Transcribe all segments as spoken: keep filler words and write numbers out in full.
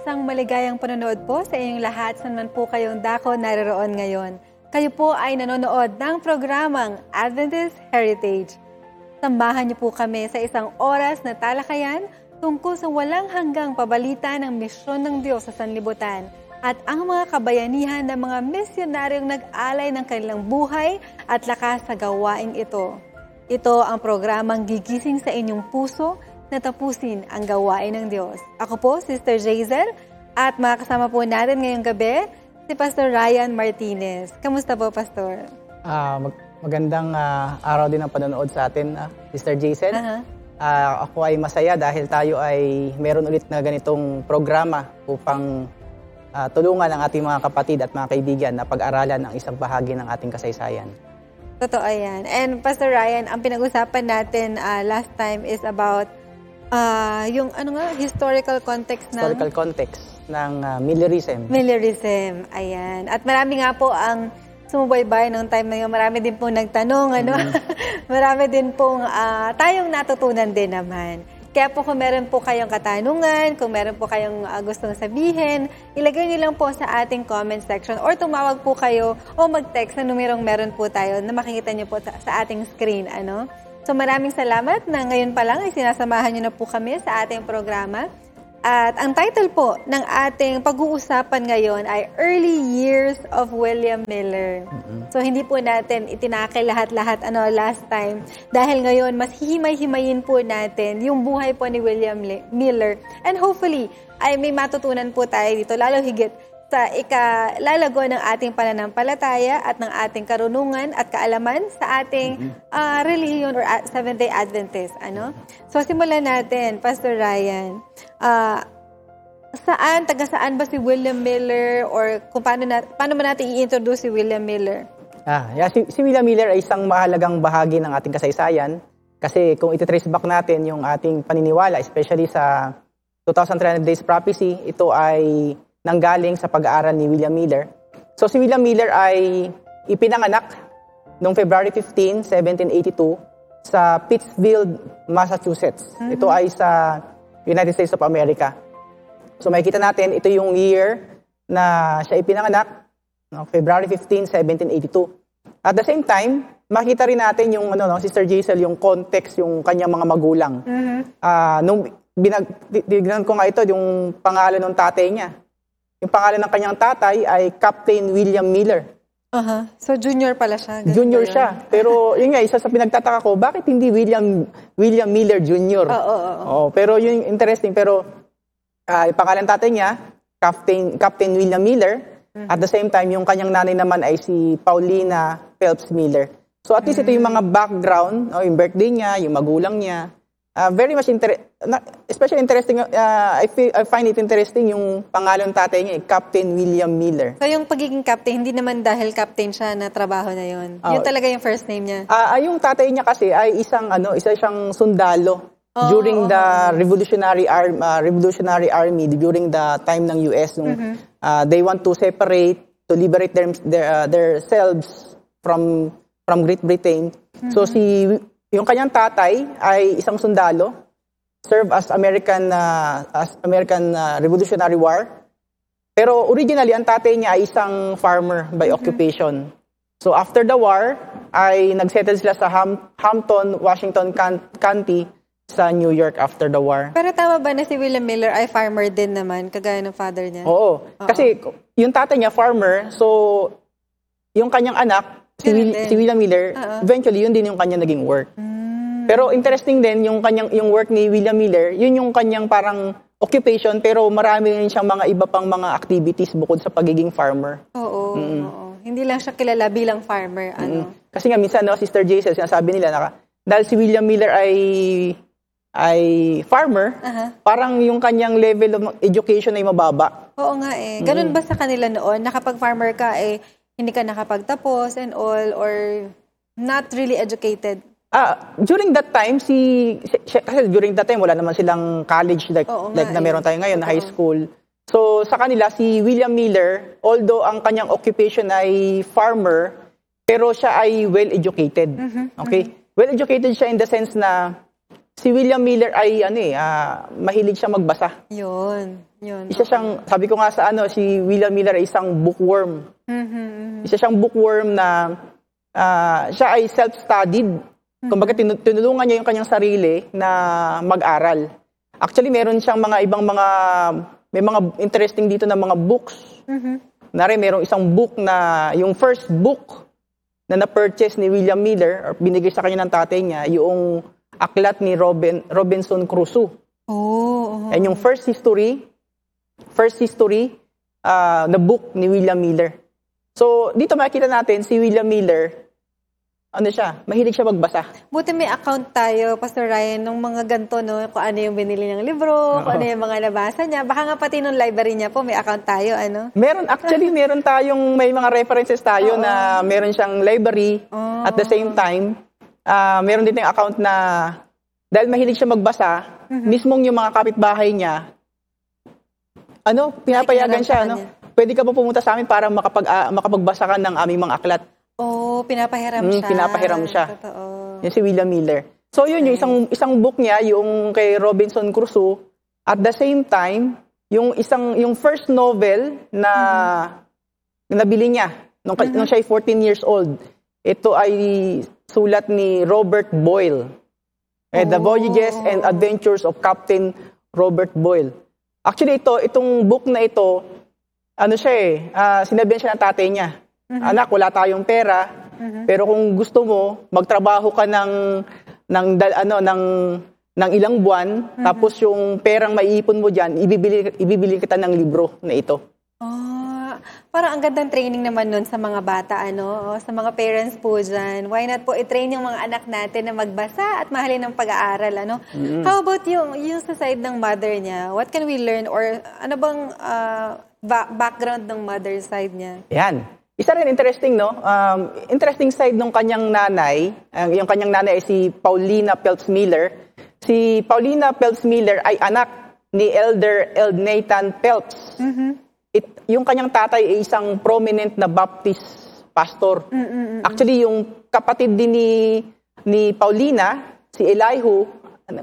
Isang maligayang panonood po sa inyong lahat saan man po kayong dako naroon ngayon. Kayo po ay nanonood ng programang Adventist Heritage. Samahan niyo po kami sa isang oras na talakayan tungkol sa walang hanggang pabalita ng misyon ng Diyos sa sanlibutan at ang mga kabayanihan ng mga misyonaryong nag-alay ng kanilang buhay at lakas sa gawaing ito. Ito ang programang gigising sa inyong puso na tapusin ang gawain ng Diyos. Ako po, Sister Jazel, at makakasama po natin ngayong gabi si Pastor Ryan Martinez. Kamusta po, Pastor? Uh, mag- magandang uh, araw din ang panonood sa atin, uh, Sister Jazel. Uh-huh. Uh, ako ay masaya dahil tayo ay meron ulit na ganitong programa upang uh, tulungan ang ating mga kapatid at mga kaibigan na pag-aralan ang isang bahagi ng ating kasaysayan. Totoo yan. And Pastor Ryan, ang pinag-usapan natin uh, last time is about Uh, yung ano nga, historical context ng... Historical context ng uh, Millerism. Millerism, ayan. At marami nga po ang sumubaybay ng time na yun. Marami din pong nagtanong, ano? Mm-hmm. Marami din pong uh, tayong natutunan din naman. Kaya po kung meron po kayong katanungan, kung meron po kayong uh, gustong sabihin, ilagay niyo lang po sa ating comment section or tumawag po kayo o mag-text na numerong meron po tayo na makikita niyo po sa, sa ating screen, ano? So maraming salamat na ngayon pa lang ay sinasamahan niyo na po kami sa ating programa. At ang title po ng ating pag-uusapan ngayon ay Early Years of William Miller. Mm-hmm. So hindi po natin itinakil lahat-lahat ano last time dahil ngayon mas hihimay-himayin po natin yung buhay po ni William Miller. And hopefully ay may matutunan po tayo dito lalo higit sa ikalalago ng ating pananampalataya at ng ating karunungan at kaalaman sa ating uh, relihiyon or Seventh-day Adventist. Ano? So, simulan natin, Pastor Ryan. Uh, saan, taga saan ba si William Miller or kung paano, na, paano ba natin i-introduce si William Miller? Ah, yeah, si, si William Miller ay isang mahalagang bahagi ng ating kasaysayan kasi kung ititrace back natin yung ating paniniwala, especially sa two thousand three hundred Days Prophecy, ito ay nanggaling sa pag-aaral ni William Miller. So si William Miller ay ipinanganak noong February fifteenth, seventeen eighty-two sa Pittsfield, Massachusetts. Mm-hmm. Ito ay sa United States of America. So makikita natin, ito yung year na siya ipinanganak, no, February fifteenth, seventeen eighty-two. At the same time, makita rin natin yung ano no, Sister Jazel, yung context, yung kanyang mga magulang. Mm-hmm. Uh, nung binag, tignan ko nga ito, yung pangalan ng tatay niya. Yung pangalan ng kanyang tatay ay Captain William Miller. Uh-huh. So junior pala siya. Junior siya. Pero yun nga, isa sa pinagtataka ko, bakit hindi William William Miller Junior? Oo, oo, oo. Oh, pero yun interesting. Pero uh, yung pangalan ng tatay niya, Captain Captain William Miller. Mm-hmm. At the same time, yung kanyang nanay naman ay si Paulina Phelps Miller. So at least mm-hmm. ito yung mga background, oh, yung birthday niya, yung magulang niya. Uh, very much inter- especially interesting, uh, I, feel, I find it interesting yung pangalan ng tatay niya, Captain William Miller. So yung pagiging captain, hindi naman dahil captain siya na trabaho na yun. Uh, yun talaga yung first name niya. Uh, yung tatay niya kasi ay isang ano, isa siyang sundalo oh, during oh, the oh. Revolutionary Army, uh, Revolutionary Army during the time ng U S nung mm-hmm. uh, they want to separate, to liberate their their uh, themselves from from Great Britain. Mm-hmm. So si yung kanyang tatay ay isang sundalo, serve as American uh, as American uh, Revolutionary War. Pero originally ang tatay niya ay isang farmer by mm-hmm. occupation. So after the war ay nagsettle sila sa Ham- Hampton, Washington County sa New York after the war. Pero tama ba na si William Miller ay farmer din naman kagaya ng father niya? Oo. Oo. Kasi yung tatay niya farmer, so yung kanyang anak Si, Will, si William Miller, uh-huh. eventually, yun din yung kanya naging work. Mm. Pero interesting din, yung kanyang yung work ni William Miller, yun yung kanyang parang occupation, pero marami rin siyang mga iba pang mga activities bukod sa pagiging farmer. Oo, mm-hmm. oo. Hindi lang siya kilala bilang farmer. Ano? Mm-hmm. Kasi nga, minsan, no, Sister Jazel, sinasabi nila, na, dahil si William Miller ay ay farmer, uh-huh. parang yung kanyang level of education ay mababa. Oo nga eh. Ganun mm-hmm. ba sa kanila noon, na kapag farmer ka, eh, hindi ka nakapagtapos and all, or not really educated? Ah, during that time, si, si kasi during that time, wala naman silang college like, Oo, like nga, na meron tayo ngayon, na high school. So, sa kanila, si William Miller, although ang kanyang occupation ay farmer, pero siya ay well-educated. Mm-hmm, okay? Mm-hmm. Well-educated siya in the sense na si William Miller ay ano eh, ah, mahilig siya magbasa. Yun. Yun. Isa siyang, sabi ko nga sa ano, si William Miller ay isang bookworm. Mhm. Isa siyang bookworm na ah, siya ay self-studied. Kumbaga tinu- tinulungan niya yung kanyang sarili na mag-aral. Actually, meron siyang mga ibang mga, may mga interesting dito na mga books. Mhm. Nari, merong isang book na, yung first book na na-purchase ni William Miller, or binigay sa kanya ng tatay niya, yung aklat ni Robin, Robinson Crusoe. Oh. And yung first history, first history uh, na book ni William Miller. So, dito makikita natin si William Miller, ano siya, mahilig siya magbasa. Buti may account tayo, Pastor Ryan, ng mga ganito, no? Kung ano yung binili niyang libro, kung ano yung mga nabasa niya. Baka nga pati nung library niya po, may account tayo, ano? Meron, actually, meron tayong, may mga references tayo Oo. na meron siyang library. Oo. At the same time, uh, meron din yung account na, dahil mahilig siya magbasa, mismong yung mga kapitbahay niya, ano, pinapayagan siya, ano? Pwede ka pa pumunta sa amin para makapag, ah, makapagbasa ka ng aming mga aklat. Oh, pinapahiram Mm, siya. pinapahiram siya. Totoo. Yan si William Miller. So yun, yung isang isang book niya, yung kay Robinson Crusoe. At the same time, yung isang yung first novel na na nabili niya nung, nung siya ay fourteen years old. Ito ay sulat ni Robert Boyle. Eh, The Oh. Voyages and Adventures of Captain Robert Boyle. Actually, ito, itong book na ito, ano siya eh, ah, sinabihan siya ng tatay niya. Anak, wala tayong pera, pero kung gusto mo, magtrabaho ka ng ng dal- ano ng ng ilang buwan, tapos yung perang maiipon mo diyan, ibibili ibibili kita ng libro na ito. Oh, parang ang gandang training naman nun sa mga bata, ano? O, sa mga parents po dyan. Why not po i-train yung mga anak natin na magbasa at mahalin ng pag-aaral, ano? How about yung, yung sa side ng mother niya? What can we learn? Or ano bang ah, ba- background ng mother side niya? Yan. Isa rin interesting, no? Um, interesting side ng kanyang nanay, ang yung kanyang nanay ay si Paulina Phelps Miller. Si Paulina Phelps Miller ay anak ni Elder Elnathan Phelps. It, yung kanyang tatay ay isang prominent na Baptist pastor. Actually, yung kapatid din ni, ni Paulina, si Elihu, ano,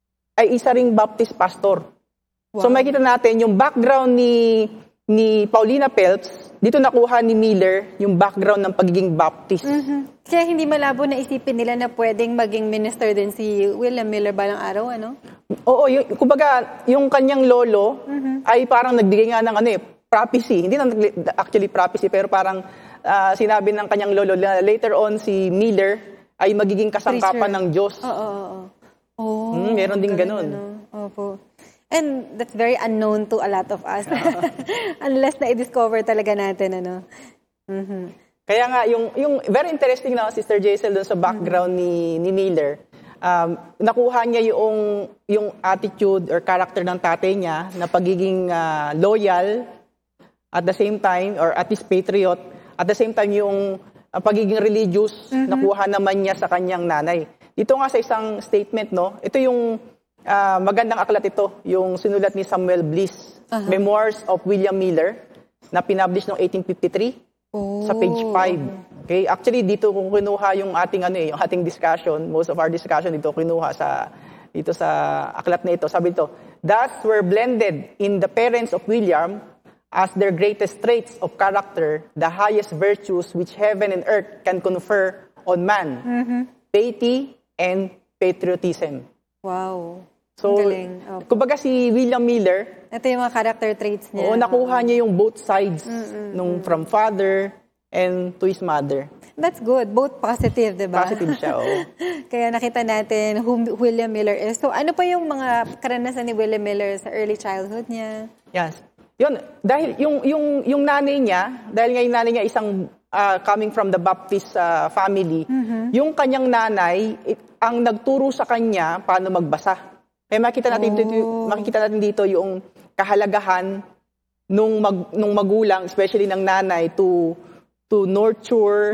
ay isa ring Baptist pastor. So makikita natin yung background ni ni Paulina Phelps, dito nakuha ni Miller yung background ng pagiging Baptist. Mhm. Kaya hindi malabo na isipin nila na pwedeng maging minister din si William Miller balang araw, ano? Oo, yung, kumbaga, yung kanyang lolo ay parang nagbigay nga ng ano eh, prophecy. Hindi na actually prophecy, pero parang ah, sinabi ng kanyang lolo na later on si Miller ay magiging kasangkapan Preacher. ng Diyos. Oo, oo, oo. Oh, Hmm, meron din galing, ganun. ano? Opo. And that's very unknown to a lot of us. Unless na i-discover talaga natin, ano? Mhm. Kaya nga, yung, yung very interesting na, Sister Jaisel, doon sa background ni, ni Miller, um, nakuha niya yung, yung attitude or character ng tatay niya na pagiging ah, loyal at the same time, or at least patriot, at the same time yung ah, pagiging religious, nakuha naman niya sa kanyang nanay. Dito nga sa isang statement, no, ito yung ah, magandang aklat ito, yung sinulat ni Samuel Bliss, Memoirs of William Miller, na pinpublish noong eighteen fifty-three. Oh. Sa page five. Okay? Actually, dito kung kinuha yung ating ano eh, yung ating discussion, most of our discussion dito kinuha sa dito sa aklat na ito. Sabi ito, thus were blended in the parents of William as their greatest traits of character, the highest virtues which heaven and earth can confer on man, piety and patriotism. Wow. So, Ang galing. Opo. kumbaga si William Miller, Ito yung mga character traits niya. oo, nakuha niya yung both sides nung from father and to his mother. That's good. Both positive, di ba? Positive siya, oo. Kaya nakita natin who William Miller is. So, ano pa yung mga karanasan ni William Miller sa early childhood niya? Yes. Yun, dahil yung yung yung nanay niya, dahil nga yung nanay niya isang ah, coming from the Baptist ah, family, yung kanyang nanay it, ang nagturo sa kanya paano magbasa. Kaya makita natin dito, makikita natin dito yung kahalagahan nung mag, nung magulang, especially ng nanay to to nurture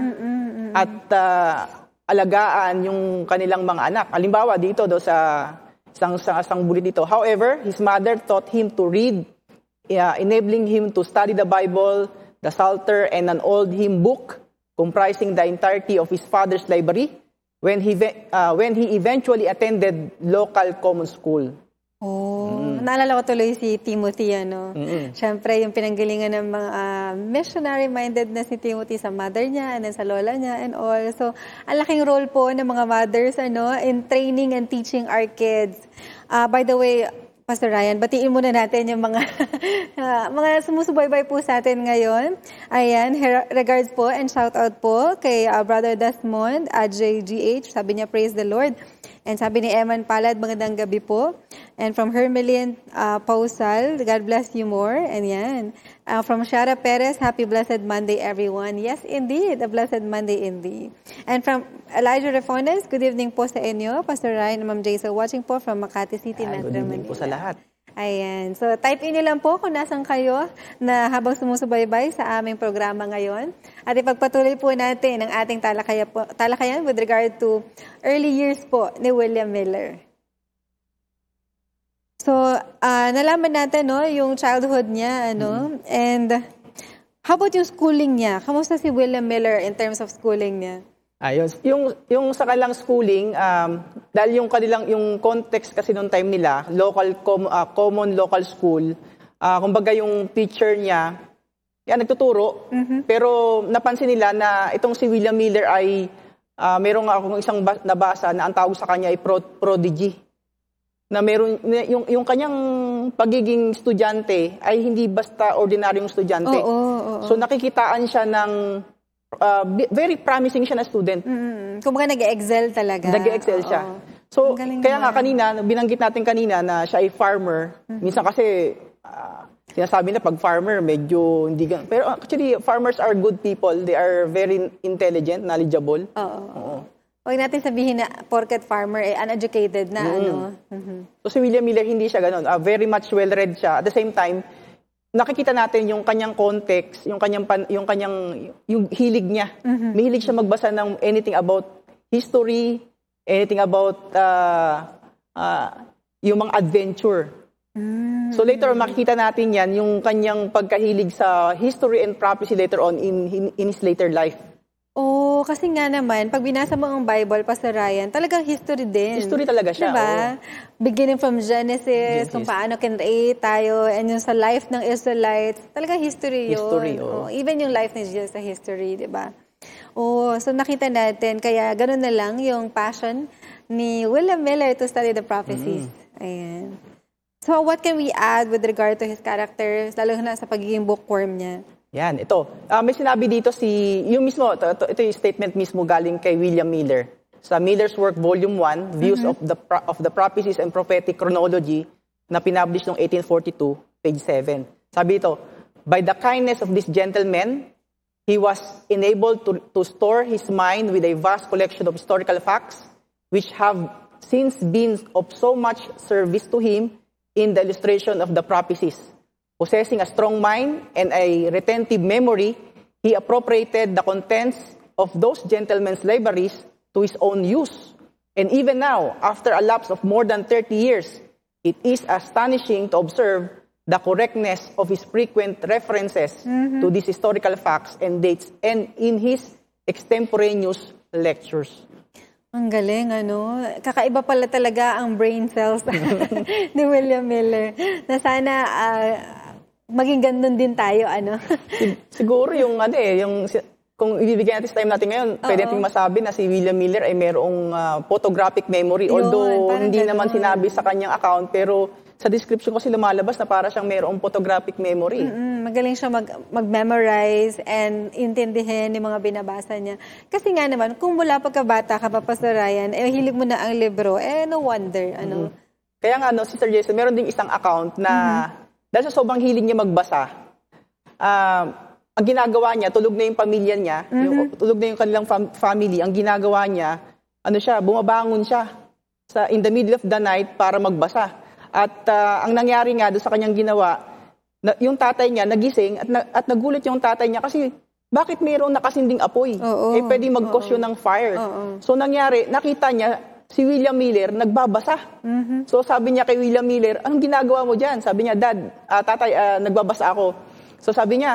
at ah, alagaan yung kanilang mga anak. Halimbawa dito do sa isang sa isang bulit dito. However, his mother taught him to read, yeah, enabling him to study the Bible, the Psalter, and an old hymn book comprising the entirety of his father's library, when he ve- uh, when he eventually attended local common school. Oh, mm. Naalala ko tuloy si Timothy, ano. Mm-hmm. Siyempre, yung pinanggalingan ng mga uh, missionary-minded na si Timothy sa mother niya and then sa lola niya and all. So, ang laking role po ng mga mothers, ano, in training and teaching our kids. Uh, by the way, Pastor Ryan, batiin muna natin yung mga uh, mga sumusubaybay po sa atin ngayon. Ayan, regards po and shout out po kay uh, Brother Desmond, A J G H. Sabi niya, praise the Lord. And sabi ni Eman Palad, magandang gabi po. And from Hermelian uh, Pausal, God bless you more. And yan. Uh, from Shara Perez, happy blessed Monday everyone. Yes, indeed, a blessed Monday indeed. And from Elijah Refones, good evening po sa inyo. Pastor Ryan and Ma'am Jason watching po from Makati City, Metro Manila. Good evening po sa lahat. Ayan. So, type in nyo lang po kung nasan kayo na habang sumusubaybay sa aming programa ngayon. At ipagpatuloy po natin ang ating talakaya po, talakayan with regard to early years po ni William Miller. So, uh, nalaman natin, no, yung childhood niya, ano, mm-hmm. and how about yung schooling niya? Kamusta si William Miller in terms of schooling niya? Ayun, yung yung sa kanilang schooling, um, dahil yung kanilang yung context kasi noong time nila, local com, uh, common local school, uh, kumbaga yung teacher niya, yan nagtuturo, mm-hmm. pero napansin nila na itong si William Miller ay uh, merong akong isang nabasa na ang tawag sa kanya ay pro, prodigy. Na meron yung yung kanyang pagiging estudyante ay hindi basta ordinaryong estudyante. Oh, oh, oh, oh. So nakikitaan siya ng uh, very promising siya na student. Mm-hmm. Kumbaga nag-excel talaga. Nag-excel siya. Oh, oh. So kaya nga kanina binanggit natin kanina na siya ay farmer. Mm-hmm. Minsan kasi uh, sinasabi na pag farmer medyo hindi gan- pero actually farmers are good people. They are very intelligent, knowledgeable. Oo. Oh, oh. oh. Huwag natin sabihin na porket farmer, eh, uneducated na, mm. ano. Mm-hmm. So, si William Miller, hindi siya ganun. Uh, very much well-read siya. At the same time, nakikita natin yung kanyang context, yung kanyang, pan, yung kanyang, yung hilig niya. Mm-hmm. Mahilig siya magbasa ng anything about history, anything about uh, uh, yung mga adventure. Mm-hmm. So, later, makikita natin yan, yung kanyang pagkahilig sa history and prophecy later on in, in, in his later life. Oh, kasi nga naman, pag binasa mo ang Bible, Pastor Ryan, talagang history din. History talaga siya. Diba? Oh. Beginning from Genesis, Genesis, kung paano kinreate tayo, and yung sa life ng Israelites, talagang history yun. History, oh. Oh, even yung life ni Jesus sa history, di ba? Oh, so nakita natin, kaya ganun na lang yung passion ni William Miller to study the prophecies. Mm. Ayan. So, what can we add with regard to his character, lalo na sa pagiging bookworm niya? Yan, ito. Uh, may sinabi dito si, yung mismo, ito, ito, ito yung statement mismo galing kay William Miller. Sa Miller's Work, Volume one, Views mm-hmm. of the of the Prophecies and Prophetic Chronology, na pinpublish noong eighteen forty-two, page seven. Sabi ito, by the kindness of this gentleman, he was enabled to, to store his mind with a vast collection of historical facts, which have since been of so much service to him in the illustration of the prophecies. Possessing a strong mind and a retentive memory, he appropriated the contents of those gentlemen's libraries to his own use. And even now, after a lapse of more than thirty years, it is astonishing to observe the correctness of his frequent references mm-hmm. to these historical facts and dates and in his extemporaneous lectures. Ang galing, ano? Kakaiba pala talaga ang brain cells ni William Miller. Na sana uh, maging ganun din tayo, ano? Siguro yung, ano eh, yung, kung ibibigyan natin sa time natin ngayon, Uh-oh. pwede natin masabi na si William Miller ay mayroong uh, photographic memory. Yun, although hindi ganun. Naman sinabi sa kanyang account, pero sa description kasi lumalabas na para siyang mayroong photographic memory. Mm-mm, magaling siya mag, mag-memorize and intindihin yung mga binabasa niya. Kasi nga naman, kung mula pagkabata ka pa, Pastor Ryan, eh, hilig mo na ang libro, eh, no wonder, ano? Mm-hmm. Kaya nga, no, Sister Jason, meron ding isang account na mm-hmm. dahil sa sobrang hilig niya magbasa, uh, ang ginagawa niya, tulog na yung pamilya niya, mm-hmm. yung, tulog na yung kanilang fam- family, ang ginagawa niya, ano siya, bumabangon siya sa in the middle of the night para magbasa. At uh, ang nangyari nga doon sa kanyang ginawa, na, yung tatay niya nagising at, na, at nagulat yung tatay niya kasi bakit mayroong nakasinding apoy? Oo, eh pwede mag-cause yun ng fire. Oo. So nangyari, nakita niya si William Miller nagbabasa. Mm-hmm. So sabi niya kay William Miller, anong ginagawa mo dyan? Sabi niya, Dad, uh, tatay, uh, nagbabasa ako. So sabi niya,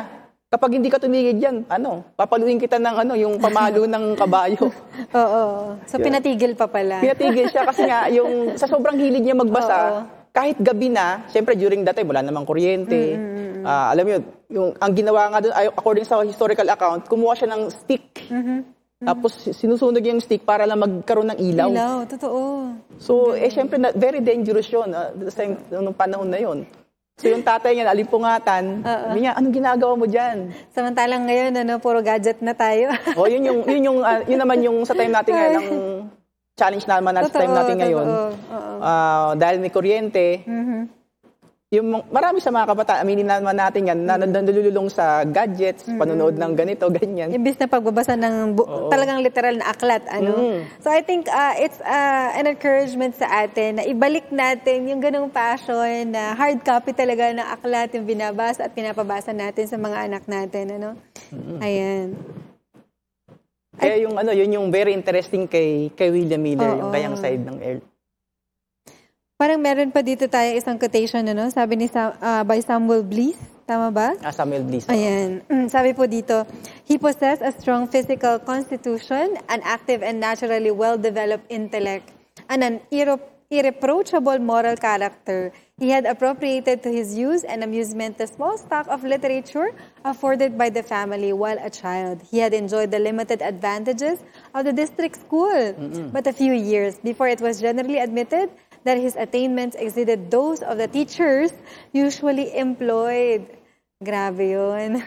kapag hindi ka tumigil diyan, ano, papaluin kita ng ano, yung pamalo ng kabayo. Oo. So, Yeah. pinatigil pa pala. Pinatigil siya kasi nga, yung sa sobrang hilig niya magbasa, Oo. kahit gabi na, syempre during that time, wala namang kuryente. Ah, alam mo yun, yung, ang ginawa nga doon, ay- according sa historical account, kumuha siya ng stick. Tapos sinusunog yung stick para lang magkaroon ng ilaw. Ilaw, totoo. So, eh, syempre, na, very dangerous yun uh, sa nung panahon na yun. So, yung tatay niya, alimpungatan, sabi niya, anong ginagawa mo dyan? Samantalang ngayon, ano, puro gadget na tayo. O, yun yung, yun yung, ah, yun naman yung sa time natin ngayon, ang challenge naman natin sa time natin ngayon. Totoo, oo. Ah, dahil may kuryente, yung mga- marami sa mga kabataan, aminin naman natin yan, na nandululong sa gadgets, panonood ng ganito, ganyan. Imbis na pagbabasa ng bu- talagang literal na aklat, ano. Mm. So I think uh, it's uh, an encouragement sa atin na ibalik natin yung ganung passion na hard copy talaga ng aklat, yung binabasa at pinapabasa natin sa mga anak natin, ano. Ayan. Kaya yung ano, yun yung very interesting kay kay William Miller, Oo. yung kayang side ng Earl. Parang meron pa dito tayo isang quotation, ano, sabi ni Sam, uh, by Samuel Bliss, tama ba? Ah, Samuel Bliss. Ayan. Mm, Sabi po dito, he possessed a strong physical constitution, an active and naturally well-developed intellect, and an irre- irreproachable moral character. He had appropriated to his use and amusement the small stock of literature afforded by the family while a child. He had enjoyed the limited advantages of the district school, but a few years before it was generally admitted that his attainments exceeded those of the teachers usually employed. Grabe yun.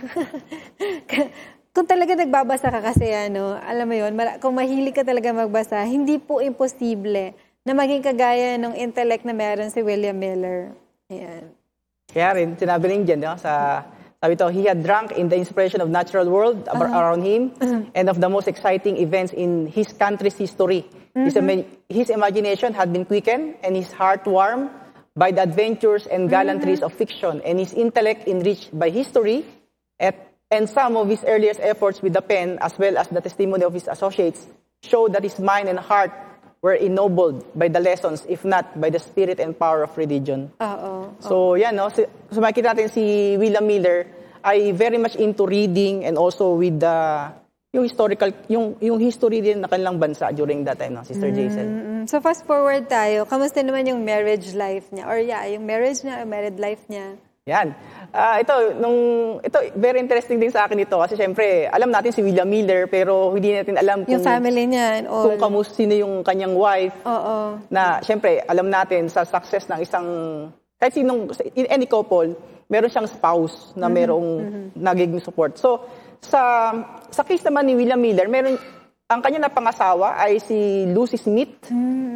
Kung talaga nagbabasa ka kasi, ano, alam mo yun, mara- kung mahilig ka talaga magbasa, hindi po imposible na maging kagaya ng intellect na meron si William Miller. Ayan. Kaya rin, sinabi rin dyan, no, sa, sabi to, he had drunk in the inspiration of natural world ab- around him and of the most exciting events in his country's history. His, ima- his imagination had been quickened and his heart warmed by the adventures and gallantries of fiction, and his intellect enriched by history, at, and some of his earliest efforts with the pen, as well as the testimony of his associates, show that his mind and heart were ennobled by the lessons, if not by the spirit and power of religion. Oo. So, yan, no? So, so makikita natin si William Miller ay very much into reading and also with the yung historical, yung yung history din ng kanilang bansa during that time, no, Sister Jaisel. Mm, So fast forward tayo, kamusta naman yung marriage life niya? Or yeah, yung marriage niya, or married life niya? Yan. Ah, ito, nung, ito, very interesting din sa akin ito kasi syempre, alam natin si William Miller pero hindi natin alam kung, Yung family niya and all. kung kamusta sino yung kanyang wife. Oo. Na syempre, alam natin sa success ng isang, kahit sinong, in any couple, meron siyang spouse na merong nagiging support. So, sa sa case naman ni William Miller, meron, ang kanya na pangasawa ay si Lucy Smith.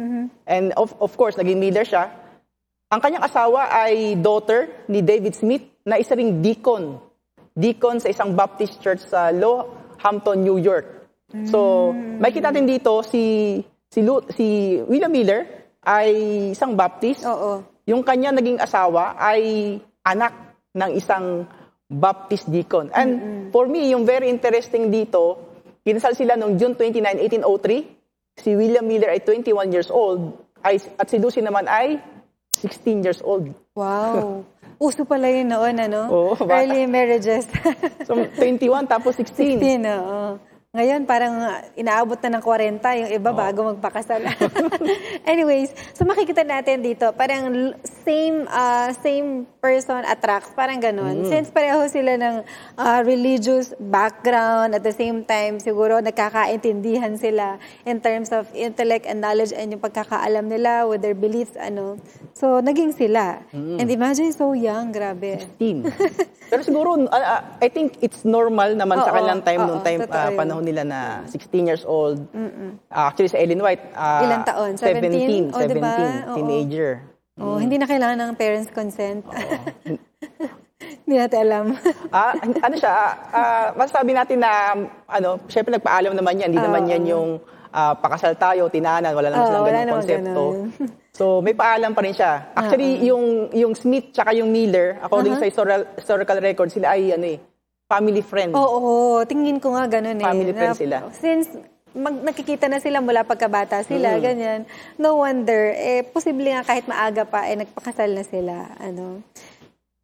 And of, of course, naging Miller siya. Ang kanyang asawa ay daughter ni David Smith na isa ring deacon. Deacon sa isang Baptist church sa Lowhampton, New York. So, makikita natin dito si si, Lu, si William Miller ay isang Baptist. Oo. Yung kanya naging asawa ay anak ng isang Baptist deacon. And for me, yung very interesting dito, kinasal sila noong June twenty-ninth, eighteen oh three. Si William Miller ay twenty-one years old ay, at si Lucy naman ay sixteen years old. Wow. Uso pala yun noon, ano? Oo, bata. Early marriages. So, twenty-one tapos sixteen. sixteen, oo. Ngayon, parang uh, inaabot na ng forty yung iba bago magpakasal. Anyways, so makikita natin dito, parang l- same uh, same person attracts, parang ganun. Since pareho sila ng uh, religious background, at the same time, siguro nagkakaintindihan sila in terms of intellect and knowledge and yung pagkakaalam nila with their beliefs, ano. So, naging sila. And imagine, so young, grabe. sixteen. Pero siguro, uh, uh, I think it's normal naman sa Oo, kanilang time, oo, nung time, totoo uh, yun. panahon nila na sixteen years old. Uh, actually, sa Ellen White, uh, Ilang taon? seventeen, seventeen? O, diba? seventeen, Oo. teenager. Oh, hindi na kailangan ng parents' consent. Hindi natin alam. Ah, ano siya, ah, ah, masasabi natin na, ano, syempre nagpaalam naman yan, hindi naman yan yung ah, pakasal tayo, tinanan, wala naman Oo, silang wala ganung naman konsepto. ganun. So, may paalam pa rin siya. Actually, yung yung Smith tsaka yung Miller, according sa historical, historical record, sila ay ano eh, family friend. Oo, oo, tingin ko nga ganun eh. Family Na- friends sila. Since mag, nakikita na sila mula pagkabata sila, ganyan. No wonder, eh, posible nga kahit maaga pa, eh, nagpakasal na sila. Ano.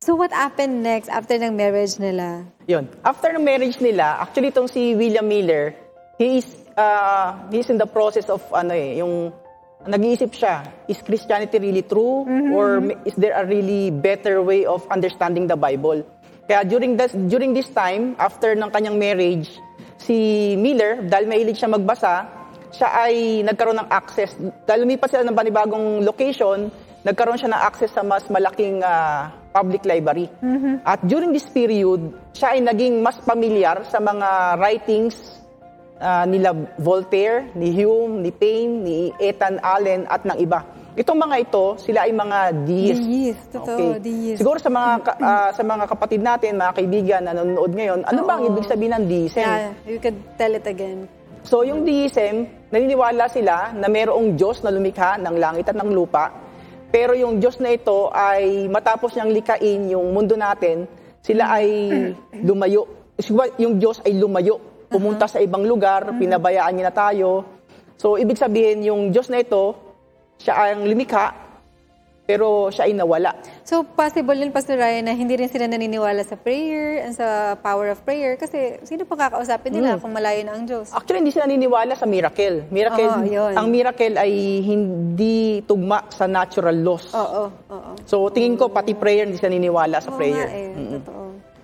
So what happened next after ng marriage nila? Yun. After ng marriage nila, actually itong si William Miller, he is, uh, he is in the process of, ano eh, yung, nag-iisip siya, is Christianity really true? Mm-hmm. Or is there a really better way of understanding the Bible? Kaya during this, during this time, after ng kanyang marriage, si Miller, dahil mahilig siya magbasa, siya ay nagkaroon ng access. Dahil lumipat sila ng panibagong location, nagkaroon siya ng access sa mas malaking uh, public library. Mm-hmm. At during this period, siya ay naging mas familiar sa mga writings uh, nila Voltaire, ni Hume, ni Paine, ni Ethan Allen at ng iba. Itong mga ito, sila ay mga deist. Deist, totoo, okay. deist. Siguro sa mga uh, sa mga kapatid natin, mga kaibigan na nanonood ngayon, ano Oo. ba ang ibig sabihin ng deism? Yeah, you could tell it again. So yung deism, naniniwala sila na mayroong Diyos na lumikha ng langit at ng lupa. Pero yung Diyos na ito ay matapos niyang likain yung mundo natin, sila ay lumayo. Yung Diyos ay lumayo, pumunta uh-huh. sa ibang lugar, uh-huh. pinabayaan niya na tayo. So ibig sabihin, yung Diyos na ito, siya ang lumikha, pero siya ay nawala. So possible yun, Pastor Ryan, na hindi rin sila naniniwala sa prayer and sa power of prayer kasi sino pa kakausapin nila hmm. kung malayo na ang Diyos? Actually, hindi sila naniniwala sa miracle. Miracle, oh, ang miracle ay hindi tugma sa natural laws. Oo, oo. So tingin ko pati prayer hindi sila naniniwala sa Oo prayer. Nga eh, mm-hmm. totoo.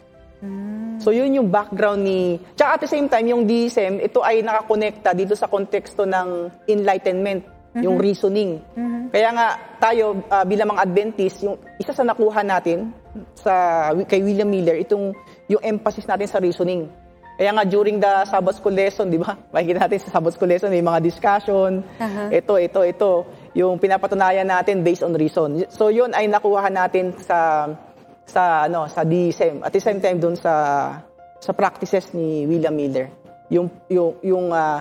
Mm. So yun yung background ni... Tsaka at the same time, yung deism, ito ay nakakonekta dito sa konteksto ng enlightenment, mm-hmm. yung reasoning. Mm-hmm. Kaya nga tayo uh, bilang mga Adventist, yung isa sa nakuha natin sa kay William Miller, itong yung emphasis natin sa reasoning. Kaya nga during the Sabbath School lesson, di ba? Makikita natin sa Sabbath School lesson, may mga discussion. Uh-huh. Ito, ito, ito. Yung pinapatunayan natin based on reason. So yun ay nakuha natin sa sa ano sa deism. At the same time dun sa sa practices ni William Miller. Yung yung yung uh,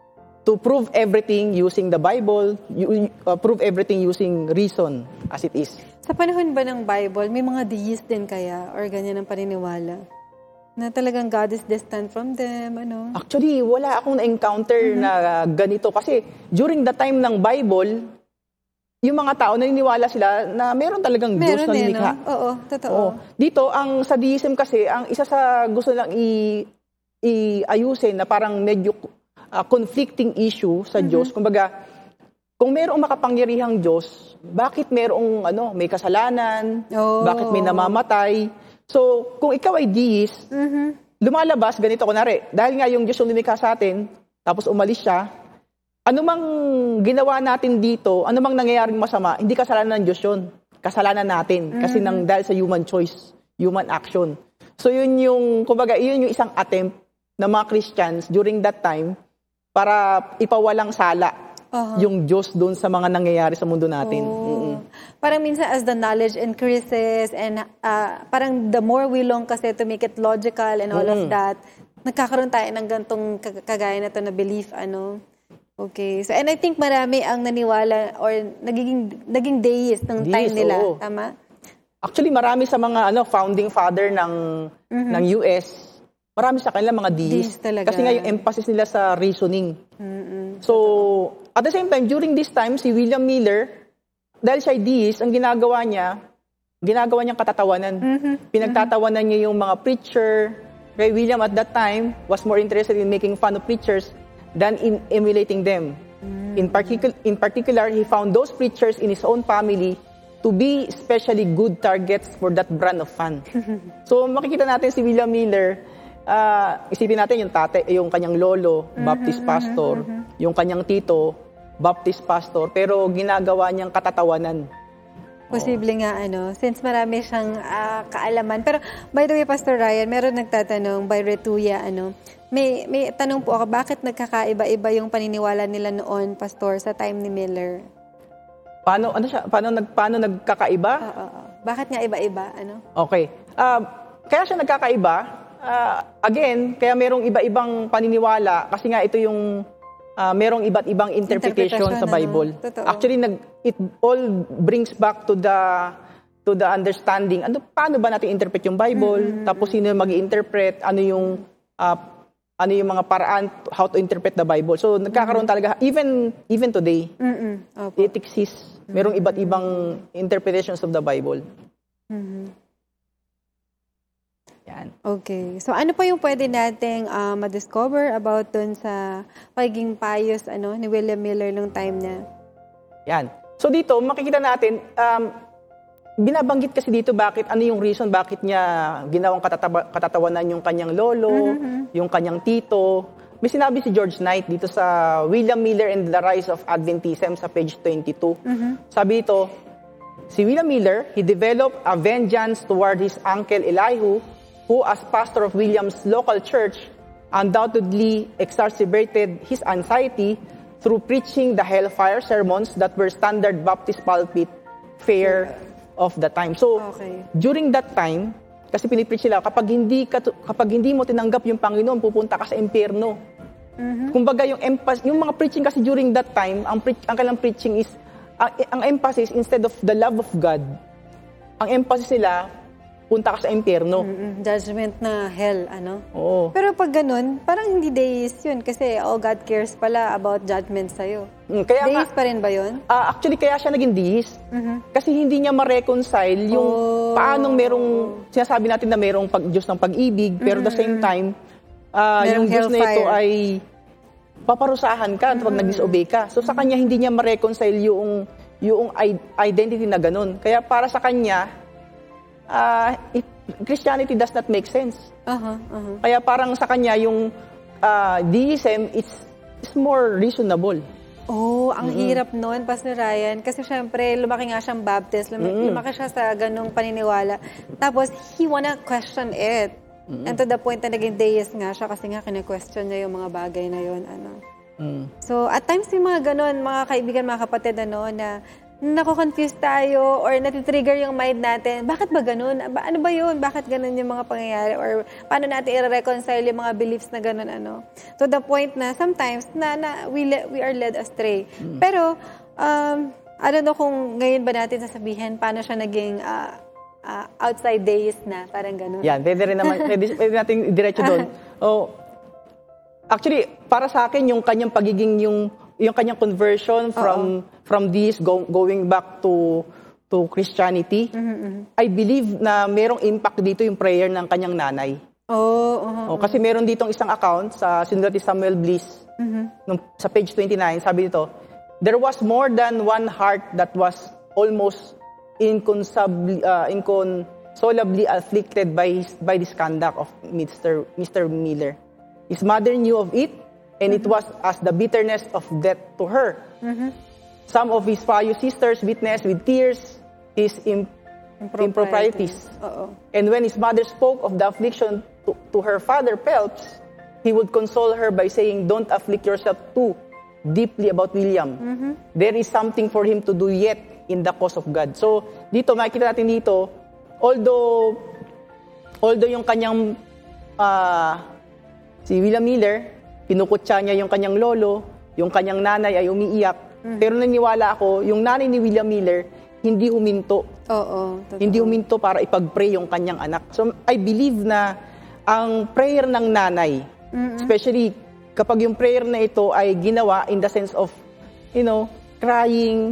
to prove everything using the Bible, you, uh, prove everything using reason as it is. Sa panahon ba ng Bible, may mga deist din kaya or ganyan ang paniniwala? Na talagang God is distant from them, ano? Actually, wala akong na-encounter mm-hmm. na ganito. Kasi during the time ng Bible, yung mga tao naniniwala sila na meron talagang meron Diyos na lumikha. No? Oo, totoo. Oo. Dito, ang sa deism kasi, ang isa sa gusto lang i- i-ayusin na parang medyo Uh, conflicting issue sa mm-hmm. Diyos. Kumbaga, kung mayroong makapangyarihang Diyos, bakit mayroong ano, may kasalanan? Oh. Bakit may namamatay? So, kung ikaw ay deist, mm-hmm. lumalabas, ganito kunwari, dahil nga yung Diyos yung lumikha sa atin, tapos umalis siya, anumang ginawa natin dito, anumang nangyayaring masama, hindi kasalanan ng Diyos yun. Kasalanan natin. Mm-hmm. Kasi nang, dahil sa human choice, human action. So, yun yung, kumbaga, yun yung isang attempt ng mga Christians during that time para ipawalang sala uh-huh. yung Diyos doon sa mga nangyayari sa mundo natin. Oh. Mm-mm. Parang minsan as the knowledge increases and uh, parang the more we long kasi to make it logical and all mm-hmm. of that, nagkakaroon tayo ng gantong kagaya na to na belief, ano. Okay. So, and I think marami ang naniwala or nagiging, naging deist ng time Deist, nila. oo. Tama? Actually, marami sa mga ano founding father ng mm-hmm. ng U S, marami sa kanila mga deist. Kasi nga yung emphasis nila sa reasoning. Mm-mm. So, at the same time, during this time, si William Miller, dahil siya ay deist, ang ginagawa niya, ginagawa niyang katatawanan. Mm-hmm. Pinagtatawanan niya yung mga preacher. Kay William at that time was more interested in making fun of preachers than in emulating them. Mm-hmm. In, particular, in particular, he found those preachers in his own family to be especially good targets for that brand of fun. So, makikita natin si William Miller, Uh, isipin natin yung tate, yung kanyang lolo, mm-hmm, Baptist pastor, mm-hmm. yung kanyang tito, Baptist pastor, pero ginagawa niyang katatawanan. Posible oh. nga, ano, since marami siyang uh, kaalaman. Pero, by the way, Pastor Ryan, meron nagtatanong, by Retuya, ano, may, may tanong po ako, bakit nagkakaiba-iba yung paniniwala nila noon, Pastor, sa time ni Miller? Paano, ano siya, paano, nag, paano nagkakaiba? Oo, oo, oo. Bakit nga iba-iba, ano? Okay. Uh, kaya siya nagkakaiba, Uh, again, kaya merong iba-ibang paniniwala kasi nga ito yung uh, merong iba't ibang interpretation, interpretation sa Bible. Ano? Actually, nag, it all brings back to the to the understanding. Ano, paano ba natin interpret yung Bible? Mm-hmm. Tapos sino mag-interpret? Ano yung uh, ano yung mga paraan how to interpret the Bible? So nagkakaroon mm-hmm. talaga even even today. Mm-hmm. It exists. Merong iba't ibang interpretations of the Bible. Mm-hmm. Yan. Okay. So ano pa yung pwede nating uh, ma-discover about dun sa pagiging pious ano, ni William Miller nung time niya? Yan. So dito, makikita natin, um, binabanggit kasi dito bakit, ano yung reason bakit niya ginawang katatawa, katatawanan yung kanyang lolo, mm-hmm. yung kanyang tito. May sinabi si George Knight dito sa William Miller and the Rise of Adventism sa page twenty-two. Mm-hmm. Sabi dito, si William Miller, he developed a vengeance toward his uncle Elihu, who as pastor of William's local church, undoubtedly exacerbated his anxiety through preaching the hellfire sermons that were standard Baptist pulpit fare of the time. So, okay. during that time, kasi pinipreach sila, kapag hindi, ka, kapag hindi mo tinanggap yung Panginoon, pupunta ka sa impyerno. Mm-hmm. Kumbaga, yung, empas, yung mga preaching kasi during that time, ang, pre, ang kailang preaching is, ang, ang emphasis, instead of the love of God, ang emphasis nila, punta ka sa impyerno. Mm-mm. Judgment na hell, ano? Oo. Pero pag ganun, parang hindi deist yun kasi oh, God cares pala about judgment sa'yo. Mm, kaya deist nga, pa rin ba yun? Uh, actually, kaya siya naging deist. Mm-hmm. Kasi hindi niya ma-reconcile yung oh. paanong merong, sinasabi natin na merong pag, Diyos ng pag-ibig, pero mm-hmm. the same time, uh, yung Diyos na ito ay paparusahan ka mm-hmm. pag nag-disobey ka. So sa kanya, hindi niya ma-reconcile yung, yung identity na ganun. Kaya para sa kanya, Uh, it, Christianity does not make sense. Uh-huh, uh-huh. Kaya parang sa kanya yung uh, deism is, is more reasonable. Oh, ang mm-hmm. hirap noon, Pastor Ryan. Kasi syempre, lumaki nga siyang Baptist. Lum- mm-hmm. Lumaki siya sa ganung paniniwala. Tapos, he wanna question it. Mm-hmm. And to the point na naging deist nga siya kasi nga kine-question niya yung mga bagay na yun. Ano. Mm-hmm. So, at times yung mga ganon, mga kaibigan, mga kapatid, ano, na nako-confuse tayo or natitrigger yung mind natin. Bakit ba ganun? Ba, ano ba yun? Bakit ganun yung mga pangyayari? Or paano natin i-reconcile yung mga beliefs na ganun, ano? To the point na sometimes na, na we, le- we are led astray. Mm. Pero, um, I don't know kung ngayon ba natin sasabihin paano siya naging uh, uh, outside deist na, parang ganun. Yan, pwede rin naman, pwede, pwede natin diretso doon. Oh, actually, para sa akin, yung kanyang pagiging, yung yung kanyang conversion from Uh-oh. from this go, going back to to Christianity, mm-hmm, mm-hmm. I believe na merong impact dito yung prayer ng kanyang nanay. Oh, uh-huh, oh kasi meron ditong isang account sa sinulat ni Samuel Bliss, mm-hmm. nung, sa page twenty-nine, sabi dito, there was more than one heart that was almost inconsably, uh, inconsolably afflicted by his, by this conduct of Mister Mister Miller. His mother knew of it, and mm-hmm. it was as the bitterness of death to her. Mm-hmm. Some of his pious sisters witnessed with tears his imp- improprieties. Uh-oh. And when his mother spoke of the affliction to, to her father, Phelps, he would console her by saying, "Don't afflict yourself too deeply about William. Mm-hmm. There is something for him to do yet in the cause of God." So, dito, makikita natin dito, although, although yung kanyang, uh, si William Miller, pinukutsa niya yung kanyang lolo, yung kanyang nanay ay umiiyak. Mm-hmm. Pero naniniwala ako, yung nanay ni William Miller, hindi huminto. Oo. Totoo. Hindi huminto para ipag-pray yung kanyang anak. So, I believe na ang prayer ng nanay, mm-hmm. especially kapag yung prayer na ito ay ginawa in the sense of, you know, crying,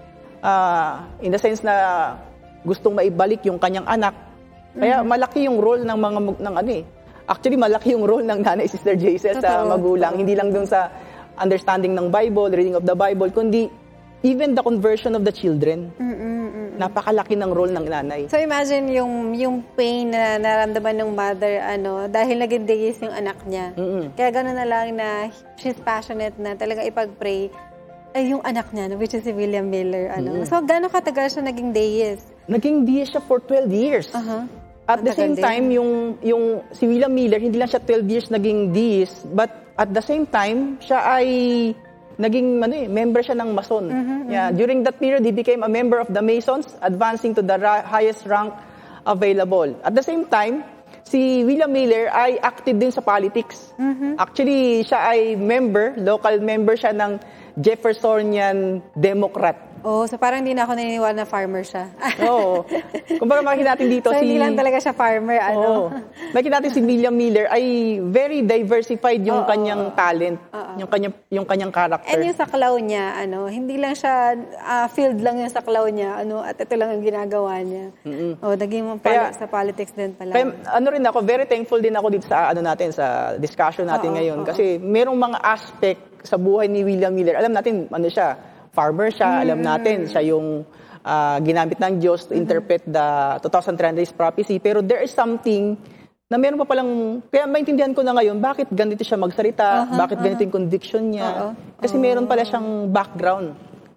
uh, in the sense na gustong maibalik yung kanyang anak. Kaya mm-hmm. malaki yung role ng mga, ng ano eh, actually, malaki yung role ng nanay, Sister Jaisel, sa magulang. Hindi lang dun sa understanding ng Bible, reading of the Bible, kundi even the conversion of the children. Mm-mm-mm. Napakalaki ng role ng nanay. So imagine yung yung pain na naramdaman ng mother, ano, dahil naging deist yung anak niya. Mm-mm. Kaya gano'n na lang na she's passionate na talaga ipag-pray ay yung anak niya, which is si William Miller. Ano. Mm-mm. So gano'n katagal siya naging deist? Naging deist siya for twelve years. Uh-huh. At the same time, yung yung si William Miller, hindi lang siya twelve years naging deist, but at the same time, siya ay naging ano eh, member siya ng Mason. Mm-hmm, yeah, mm-hmm. During that period, he became a member of the Masons, advancing to the ra- highest rank available. At the same time, si William Miller ay active din sa politics. Mm-hmm. Actually, siya ay member, local member siya ng Jeffersonian Democrat. Oh, so parang hindi na ako naniniwala na farmer siya. Oo. Kumbaga makikita natin dito so, si... hindi lang talaga siya farmer, ano? Oo. Makikita natin si William Miller ay very diversified yung Oo, kanyang oo. talent, Oo. yung kanyang yung kanyang character. And yung saklaw niya, ano, hindi lang siya, ah, field lang yung saklaw niya, ano, at ito lang ang ginagawa niya. Mm-mm. Oh, naging Kaya- pali- sa politics din pala. Kaya ano rin ako, very thankful din ako dito sa ano natin, sa discussion natin Oo, ngayon. oo. Kasi merong mga aspect sa buhay ni William Miller. Alam natin, ano siya, farmer siya. Alam natin, siya yung ah, ginamit ng Diyos to interpret the two thousand three hundred days prophecy. Pero there is something na meron pa palang, kaya maintindihan ko na ngayon, bakit ganito siya magsalita, bakit ganito yung conviction niya. Oo. Kasi meron pala siyang background.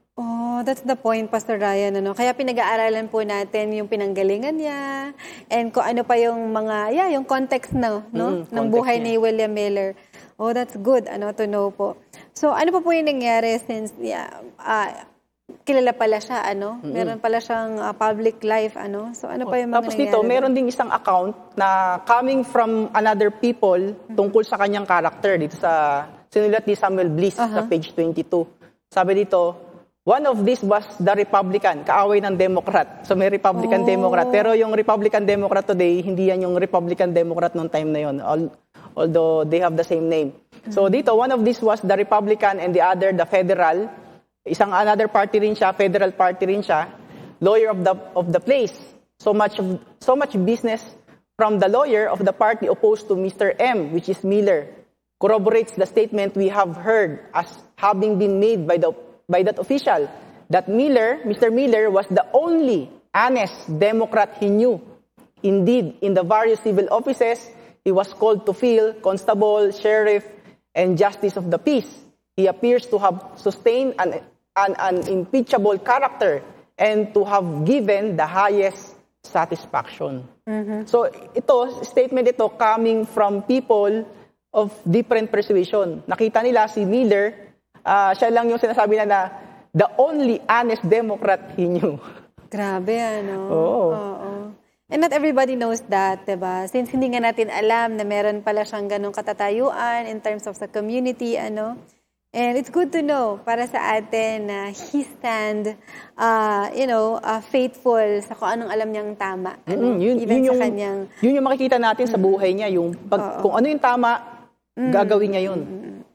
Oh, that's the point, Pastor Ryan. Ano? Kaya pinag-aaralan po natin yung pinanggalingan niya and kung ano pa yung mga, yeah, yung context na, no? Mm, ng context buhay niya. ni William Miller. Oh, that's good, ano, to know po. So, ano pa po yung nangyari since, yeah, ah, kilala pala siya, ano? Meron pala siyang ah, public life, ano? So, ano pa yung mga Tapos nangyari? dito, meron ding isang account na coming from another people tungkol sa kanyang character dito sa sinulat ni Samuel Bliss sa page twenty-two. Sabi dito, one of these was the Republican, kaaway ng Democrat. So may Republican-Democrat. Pero yung Republican-Democrat today, hindi yan yung Republican-Democrat noong time na yun. Al- although they have the same name. So dito, one of these was the Republican and the other, the Federal. Isang another party rin siya, Federal party rin siya. Lawyer of the of the place. So much of, so much business from the lawyer of the party opposed to Mister M, which is Miller, corroborates the statement we have heard as having been made by the by that official that Miller, Mister Miller was the only honest Democrat he knew. Indeed, in the various civil offices he was called to fill, constable, sheriff, and justice of the peace. He appears to have sustained an, an unimpeachable character and to have given the highest satisfaction. So ito, statement ito coming from people of different persuasion. Nakita nila si Miller, ah, siya lang yung sinasabi na na the only honest Democrat he knew. Grabe, ano? Oo. Oo. And not everybody knows that, diba? Since hindi nga natin alam na meron pala siyang ganong katatayuan in terms of sa community, ano? And it's good to know para sa atin na he stand, uh, you know, uh, faithful sa kung anong alam niyang tama. Ano? Mm, yun, Even yun sa yung, kanyang... yun yung makikita natin sa buhay niya. Yung pag, kung ano yung tama, gagawin niya yun.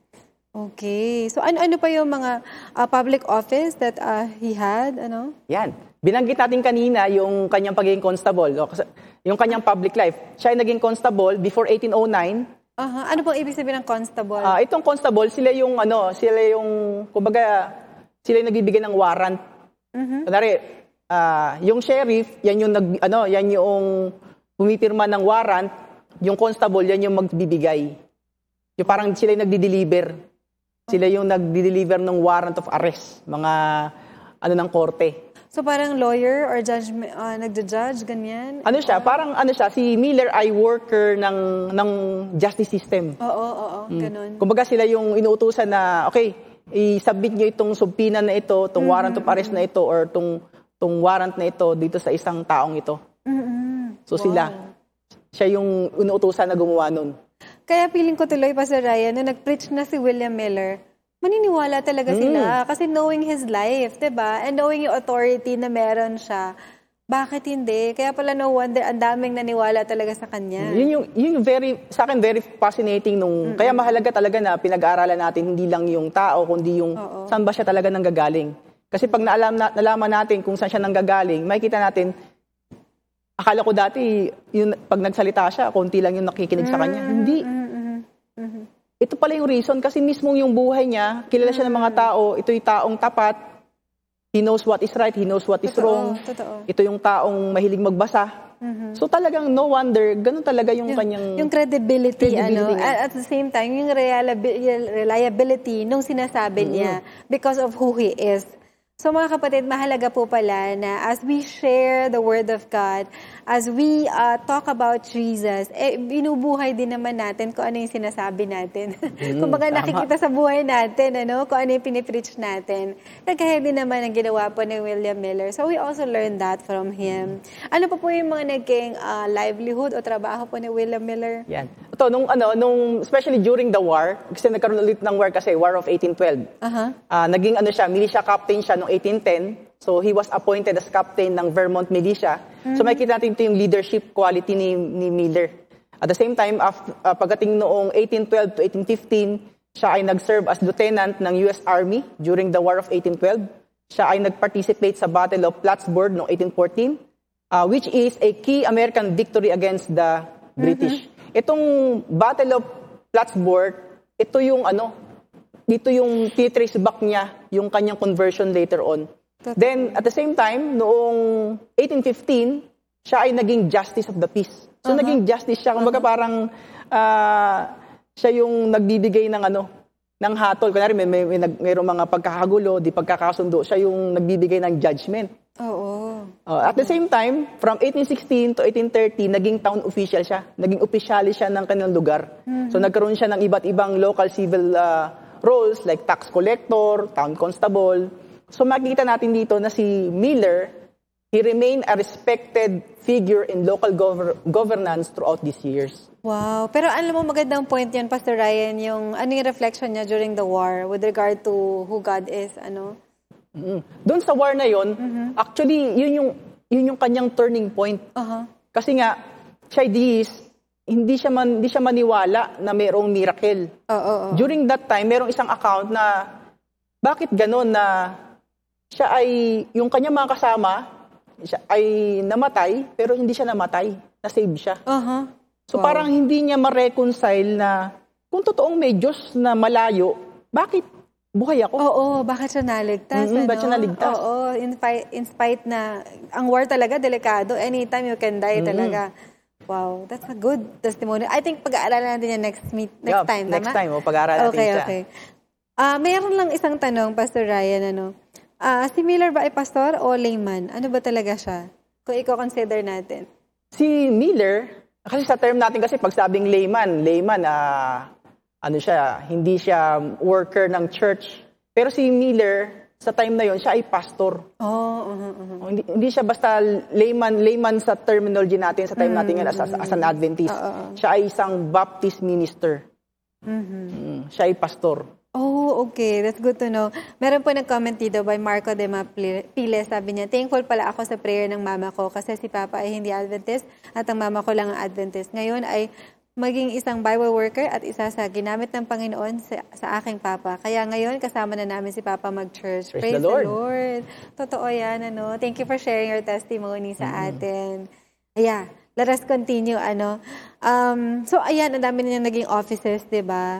Okay. So, ano-ano pa yung mga uh, public office that uh, he had, ano? Yan. Binanggit natin kanina yung kanyang pagiging constable, o, kasi- yung kanyang public life. Siya ay naging constable before eighteen oh nine. Aha. Ano pong ibig sabihin ng constable? Ah, itong constable, sila yung ano, sila yung kumbaga sila yung nagbibigay ng warrant. Kunwari, ah, yung sheriff, yan yung nag ano, yan yung pumipirma ng warrant, yung constable yan yung magbibigay. Yung parang sila yung nagdi-deliver. Sila yung nagdi-deliver ng warrant of arrest, mga ano ng korte. So, parang lawyer or judge, uh, nagja-judge, ganyan? Ano siya? Parang ano siya, si Miller ay worker ng ng justice system. Oo, oo, oo. Ganon. Kumbaga sila yung inuutusan na, okay, i-submit nyo itong subpoena na ito, itong warrant of arrest na ito, or itong, itong warrant na ito dito sa isang taong ito. Mm-mm. So sila, siya yung inuutusan na gumawa nun. Kaya feeling ko tuloy, Pastor Ryan, na nag-preach na si William Miller, maniniwala talaga sila. Kasi knowing his life, diba? And knowing yung authority na meron siya, bakit hindi? Kaya pala no wonder, ang daming naniwala talaga sa kanya. Yun yung, yun yung very, sa akin, very fascinating nung, kaya mahalaga talaga na pinag-aaralan natin hindi lang yung tao, kundi yung Oo. saan ba siya talaga nanggagaling. Kasi pag naalam na, nalaman natin kung saan siya nanggagaling, makikita natin, akala ko dati, yung, pag nagsalita siya, konti lang yung nakikinig sa kanya. Hindi. Ito pala yung reason, kasi mismo yung buhay niya, kilala siya ng mga tao, ito yung taong tapat, he knows what is right, he knows what is Totoo, wrong. totoo. Ito yung taong mahilig magbasa. So talagang no wonder, ganun talaga yung, kanyang... Yung credibility, credibility ano, niya. at, at the same time, yung reliabi- reliability nung sinasabi niya because of who he is. So mga kapatid, mahalaga po pala na as we share the Word of God, as we uh, talk about Jesus, eh, binubuhay din naman natin kung ano yung sinasabi natin. Kung baga tama. nakikita sa buhay natin, ano, kung ano yung pinipreach natin. Kagaya din naman ang ginawa po ni William Miller. So we also learned that from him. Ano pa po yung mga naging uh, livelihood o trabaho po ni William Miller? Yan. Ito, ito, nung, ano, nung, especially during the war, kasi nagkaroon ulit ng war kasi, War of eighteen twelve. Uh-huh. Uh, naging ano siya, militia captain siya noong eighteen ten. So he was appointed as captain ng Vermont Militia. Mm-hmm. So makikita natin ito yung leadership quality ni, ni Miller. At the same time, after, uh, pagdating noong eighteen twelve to eighteen fifteen, siya ay nag-serve as lieutenant ng U S Army during the War of eighteen twelve. Siya ay nag-participate sa Battle of Plattsburgh noong eighteen fourteen, uh, which is a key American victory against the British. Mm-hmm. Itong Battle of Plattsburgh, ito yung ano, dito yung titrace back niya, yung kanyang conversion later on. Totally. Then, at the same time, noong eighteen fifteen, siya ay naging Justice of the Peace. So, uh-huh. naging justice siya. Kumbaga uh-huh. parang uh, siya yung nagbibigay ng ano, ng hatol. Kunwari, may, may, may, may mayroong mga pagkakagulo, di pagkakasundo, siya yung nagbibigay ng judgment. Oo. Uh, at the same time, from eighteen sixteen to eighteen thirty, naging town official siya. Naging opisyali siya ng kanilang lugar. Mm-hmm. So nagkaroon siya ng iba't ibang local civil uh, roles like tax collector, town constable. So makikita natin dito na si Miller, he remained a respected figure in local gov- governance throughout these years. Wow. Pero alam mo, magandang point yan, Pastor Ryan, yung ano yung reflection niya during the war with regard to who God is, ano? Mm-hmm. Doon sa war na yon, mm-hmm. actually, yun yung, yun yung kanyang turning point. Uh-huh. Kasi nga, siya is, hindi siya, man, hindi siya maniwala na mayroong miracle. Uh, uh, uh. During that time, mayroong isang account na bakit ganon na siya ay, yung kanyang mga kasama, siya ay namatay, pero hindi siya namatay. Na-save siya. Uh-huh. So wow. parang hindi niya ma-reconcile na kung totoong may Diyos na malayo, bakit buhay ako? Oo, bakit siya naligtas? Mm-hmm, ano? bakit siya naligtas? Oo, in, fi- in spite na, ang war talaga, delikado. Anytime you can die mm-hmm. talaga. Wow, that's a good testimony. I think pag-aaralan natin yan next meet, next yeah, time, next tama? time, o pag-aaralan natin okay, siya. Okay, okay. Uh, mayroon lang isang tanong, Pastor Ryan, ano? Uh, si Miller ba ay pastor o layman? Ano ba talaga siya? Kung i-consider natin. Si Miller, kasi sa term natin kasi pag sabing layman, layman, ah, ano siya, hindi siya worker ng church. Pero si Miller, sa time na yon, siya ay pastor. Oh, uh-huh, uh-huh. Hindi, hindi siya basta layman, layman sa terminology natin, sa time mm-hmm. natin as, as an Adventist. Uh-huh. Siya ay isang Baptist minister. Mm-hmm. Mm, siya ay pastor. Oh, okay. That's good to know. Meron po nag-comment dito by Marco de Mapile. Sabi niya, thankful pala ako sa prayer ng mama ko kasi si Papa ay hindi Adventist at ang mama ko lang ang Adventist. Ngayon ay maging isang Bible worker at isa sa ginamit ng Panginoon sa, sa aking Papa. Kaya ngayon, kasama na namin si Papa mag-church. Praise, Praise the, Lord. the Lord. Totoo yan, ano. Thank you for sharing your testimony sa mm-hmm. atin. Yeah, let us continue, ano. Um, so, ayan, ang dami na naging offices, di ba?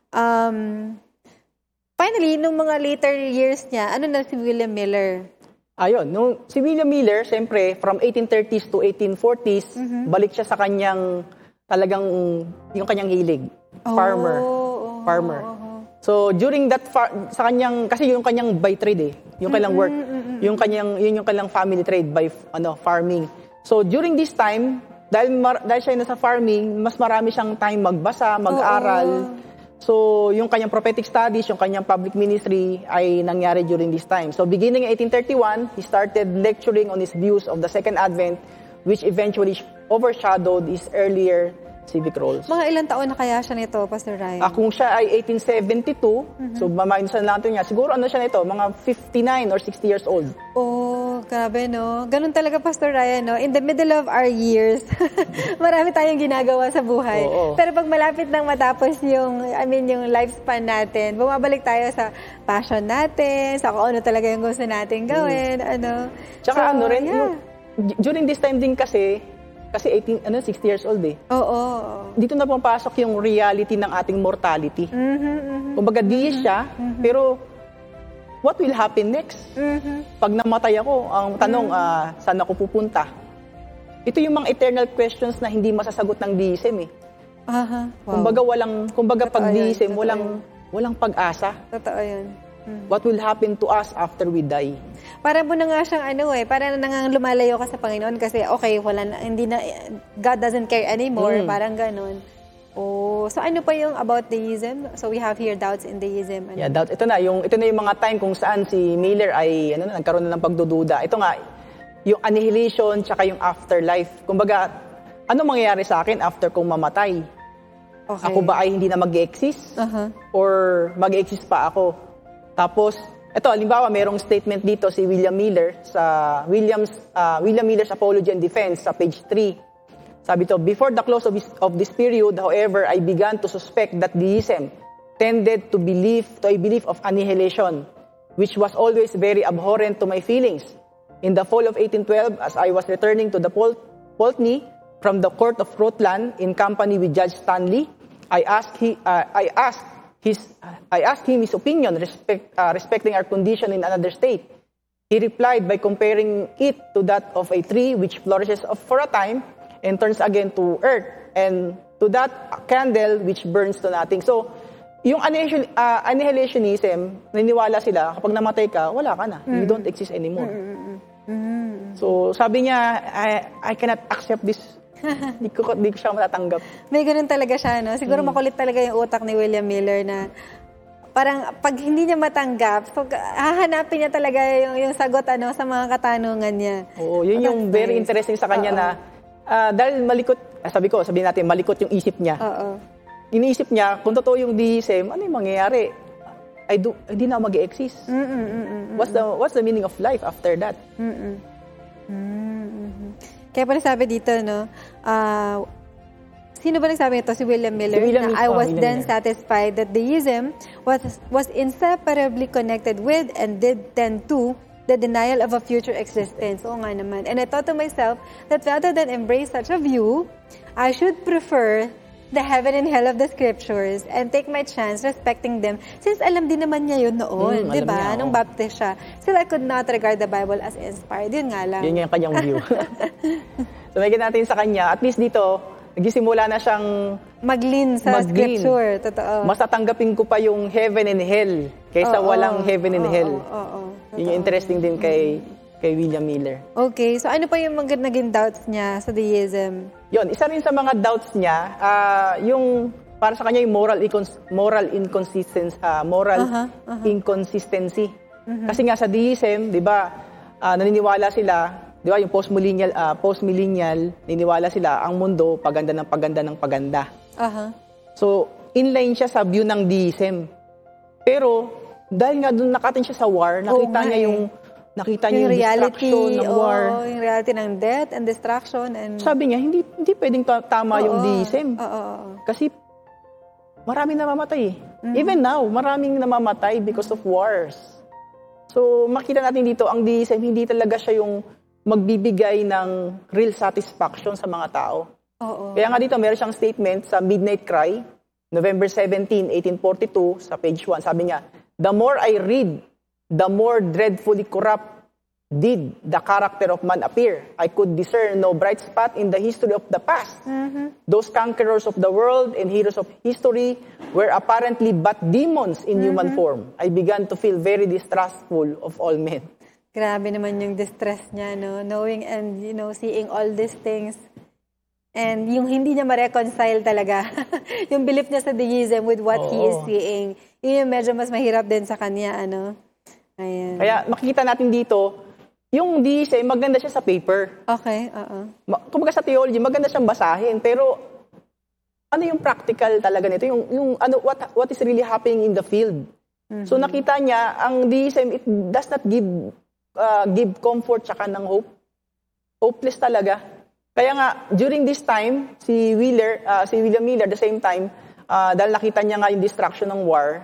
Um, finally, nung mga later years niya, ano na si William Miller? Ayun, nung si William Miller, siyempre, from eighteen thirties to eighteen forties, mm-hmm. balik siya sa kanyang talagang yung kanyang hilig. Farmer. Oh, Farmer. Oh, oh. So, during that, far, sa kanyang, kasi yung kanyang by trade eh, yung kanyang work, mm-hmm. yung kanyang, yun yung kanyang family trade by, ano, farming. So, during this time, dahil, mar, dahil siya nasa farming, mas marami siyang time magbasa, mag-aral. Oh, oh. So, yung kanyang prophetic studies, yung kanyang public ministry ay nangyari during this time. So, beginning in eighteen thirty-one, he started lecturing on his views of the Second Advent, which eventually overshadowed his earlier civic roles. Mga ilang taon na kaya siya nito, Pastor Ryan? Ah, kung siya ay eighteen seventy-two, mm-hmm. so mamayon natin niya, siguro ano siya nito, mga fifty-nine or sixty years old. Oh, grabe no. Ganun talaga, Pastor Ryan, no? In the middle of our years, marami tayong ginagawa sa buhay. Oo, oo. Pero pag malapit nang matapos yung, I mean, yung lifespan natin, bumabalik tayo sa passion natin, sa kung ano talaga yung gusto natin gawin, mm. ano. Tsaka so, ano rin, yeah. yung, during this time din kasi, kasi eighteen, ano, sixty years old eh. Oo. Oh, oh. Dito na pumapasok yung reality ng ating mortality. Mm-hmm, mm-hmm. Kumbaga, di siya, mm-hmm. pero what will happen next? Mm-hmm. Pag namatay ako, ang tanong, mm-hmm. uh, saan ako pupunta? Ito yung mga eternal questions na hindi masasagot ng D S M eh. Uh-huh. Wow. Kumbaga, walang, kumbaga pag D S M, yun, walang, walang pag-asa. Totoo yun. Mm-hmm. What will happen to us after we die? Para mo na nga siyang ano eh, para na nga lumalayo ka sa Panginoon kasi okay, wala na, hindi na, God doesn't care anymore, mm. parang ganun. Oh, so ano pa yung about deism? So we have here doubts in deism. Ano? Yeah, doubt. Ito na, yung, ito na yung mga time kung saan si Miller ay, ano na, nagkaroon na ng pagdududa. Ito nga, yung annihilation tsaka yung afterlife. Kumbaga, ano mangyayari sa akin after kong mamatay? Okay. Ako ba ay hindi na mag-exist? Uh-huh. Or mag-exist pa ako? Tapos, ito, halimbawa, merong statement dito si William Miller sa Williams, uh, William Miller's Apology and Defense sa page three. Sabi to, before the close of this, of this period, however, I began to suspect that deism tended to believe to a belief of annihilation, which was always very abhorrent to my feelings. In the fall of eighteen twelve, as I was returning to the Pol- Pulteney from the court of Rutland in company with Judge Stanley, I asked he, uh, I asked his, I asked him his opinion respect, uh, respecting our condition in another state. He replied by comparing it to that of a tree which flourishes for a time and turns again to earth, and to that a candle which burns to nothing. So, yung annihilation, uh, annihilationism, naniniwala sila, kapag namatay ka, wala ka na. Mm. You don't exist anymore. Mm. So, sabi niya, I, I cannot accept this. Di ko, di ko siya matatanggap. May ganun talaga siya, no? Siguro mm. makulit talaga yung utak ni William Miller na parang pag hindi niya matanggap, so, hahanapin niya talaga yung, yung sagot ano, sa mga katanungan niya. Oo, yun oh, yung very nice. Interesting sa kanya Uh-oh. na uh, dahil malikot, sabi ko, sabihin natin, malikot yung isip niya. Oo. Iniisip niya, kung totoo yung deism, ano yung mangyayari? I do, hindi na mag-exist. Mm-mm, mm-mm, what's the what's the meaning of life after that? Mm-mm. Mm-mm. Kaya pala sabi dito, no, uh, sino ba nagsabi ito? Si William Miller. Si William na I was William then Miller. satisfied that deism was, was inseparably connected with and did tend to the denial of a future existence. Oo nga naman. And I thought to myself that rather than embrace such a view, I should prefer the heaven and hell of the scriptures and take my chance respecting them since alam din naman niya yun noon, mm, di ba? Niya, Nung oh. Baptist siya. Still, I could not regard the Bible as inspired. Yun nga lang. Yun yung kanyang view. So, may natin sa kanya, at least dito, nagsisimula na siyang mag-lean sa mag-lean. scripture. Totoo. Mas tatanggapin ko pa yung heaven and hell kaysa oh, walang oh, heaven and oh, hell. Oh, oh, oh. Yun yung interesting din kay kay William Miller. Okay, so ano pa yung mga naging doubts niya sa deism? Yun, isa rin sa mga doubts niya, uh, yung para sa kanya yung moral incons- moral inconsistency, uh, moral uh-huh, uh-huh. inconsistency. Uh-huh. Kasi nga sa deism, 'di ba, uh, naniniwala sila, 'di ba, yung post-millennial uh, post-millennial, naniniwala sila ang mundo paganda ng paganda ng paganda. Uh-huh. So, inline siya sa view ng deism. Pero dahil nga doon nakatin siya sa war, nakita oh, niya yung nakita niya yung, yung reality destruction ng oh, war. Yung reality ng death and destruction. And Sabi niya, hindi hindi pwedeng tama oh, yung deism. Oh, oh, oh. Kasi maraming namamatay. Mm-hmm. Even now, maraming namamatay because of wars. So, makita natin dito, ang deism, hindi talaga siya yung magbibigay ng real satisfaction sa mga tao. Oh, oh. Kaya nga dito, meron siyang statement sa Midnight Cry, November seventeenth, eighteen forty-two, sa page one. Sabi niya, the more I read, the more dreadfully corrupt did the character of man appear. I could discern no bright spot in the history of the past. Mm-hmm. Those conquerors of the world and heroes of history were apparently but demons in mm-hmm. human form. I began to feel very distrustful of all men. Grabe naman yung distress niya, no? Knowing and, you know, seeing all these things. And yung hindi niya ma-reconcile talaga, yung belief niya sa deism with what Oo. he is seeing, yun yung medyo mas mahirap din sa kanya, ano? Ayan. Kaya makikita natin dito, yung deism, maganda siya sa paper. Okay, oo. Kumbaga sa theology, maganda siyang basahin, pero ano yung practical talaga nito? Yung, yung ano, what, what is really happening in the field? Mm-hmm. So nakita niya, ang deism, it does not give, uh, give comfort tsaka ng hope. Hopeless talaga. Kaya nga, during this time, si Wheeler, uh, si William Miller, the same time, uh, dahil nakita niya nga yung destruction ng war,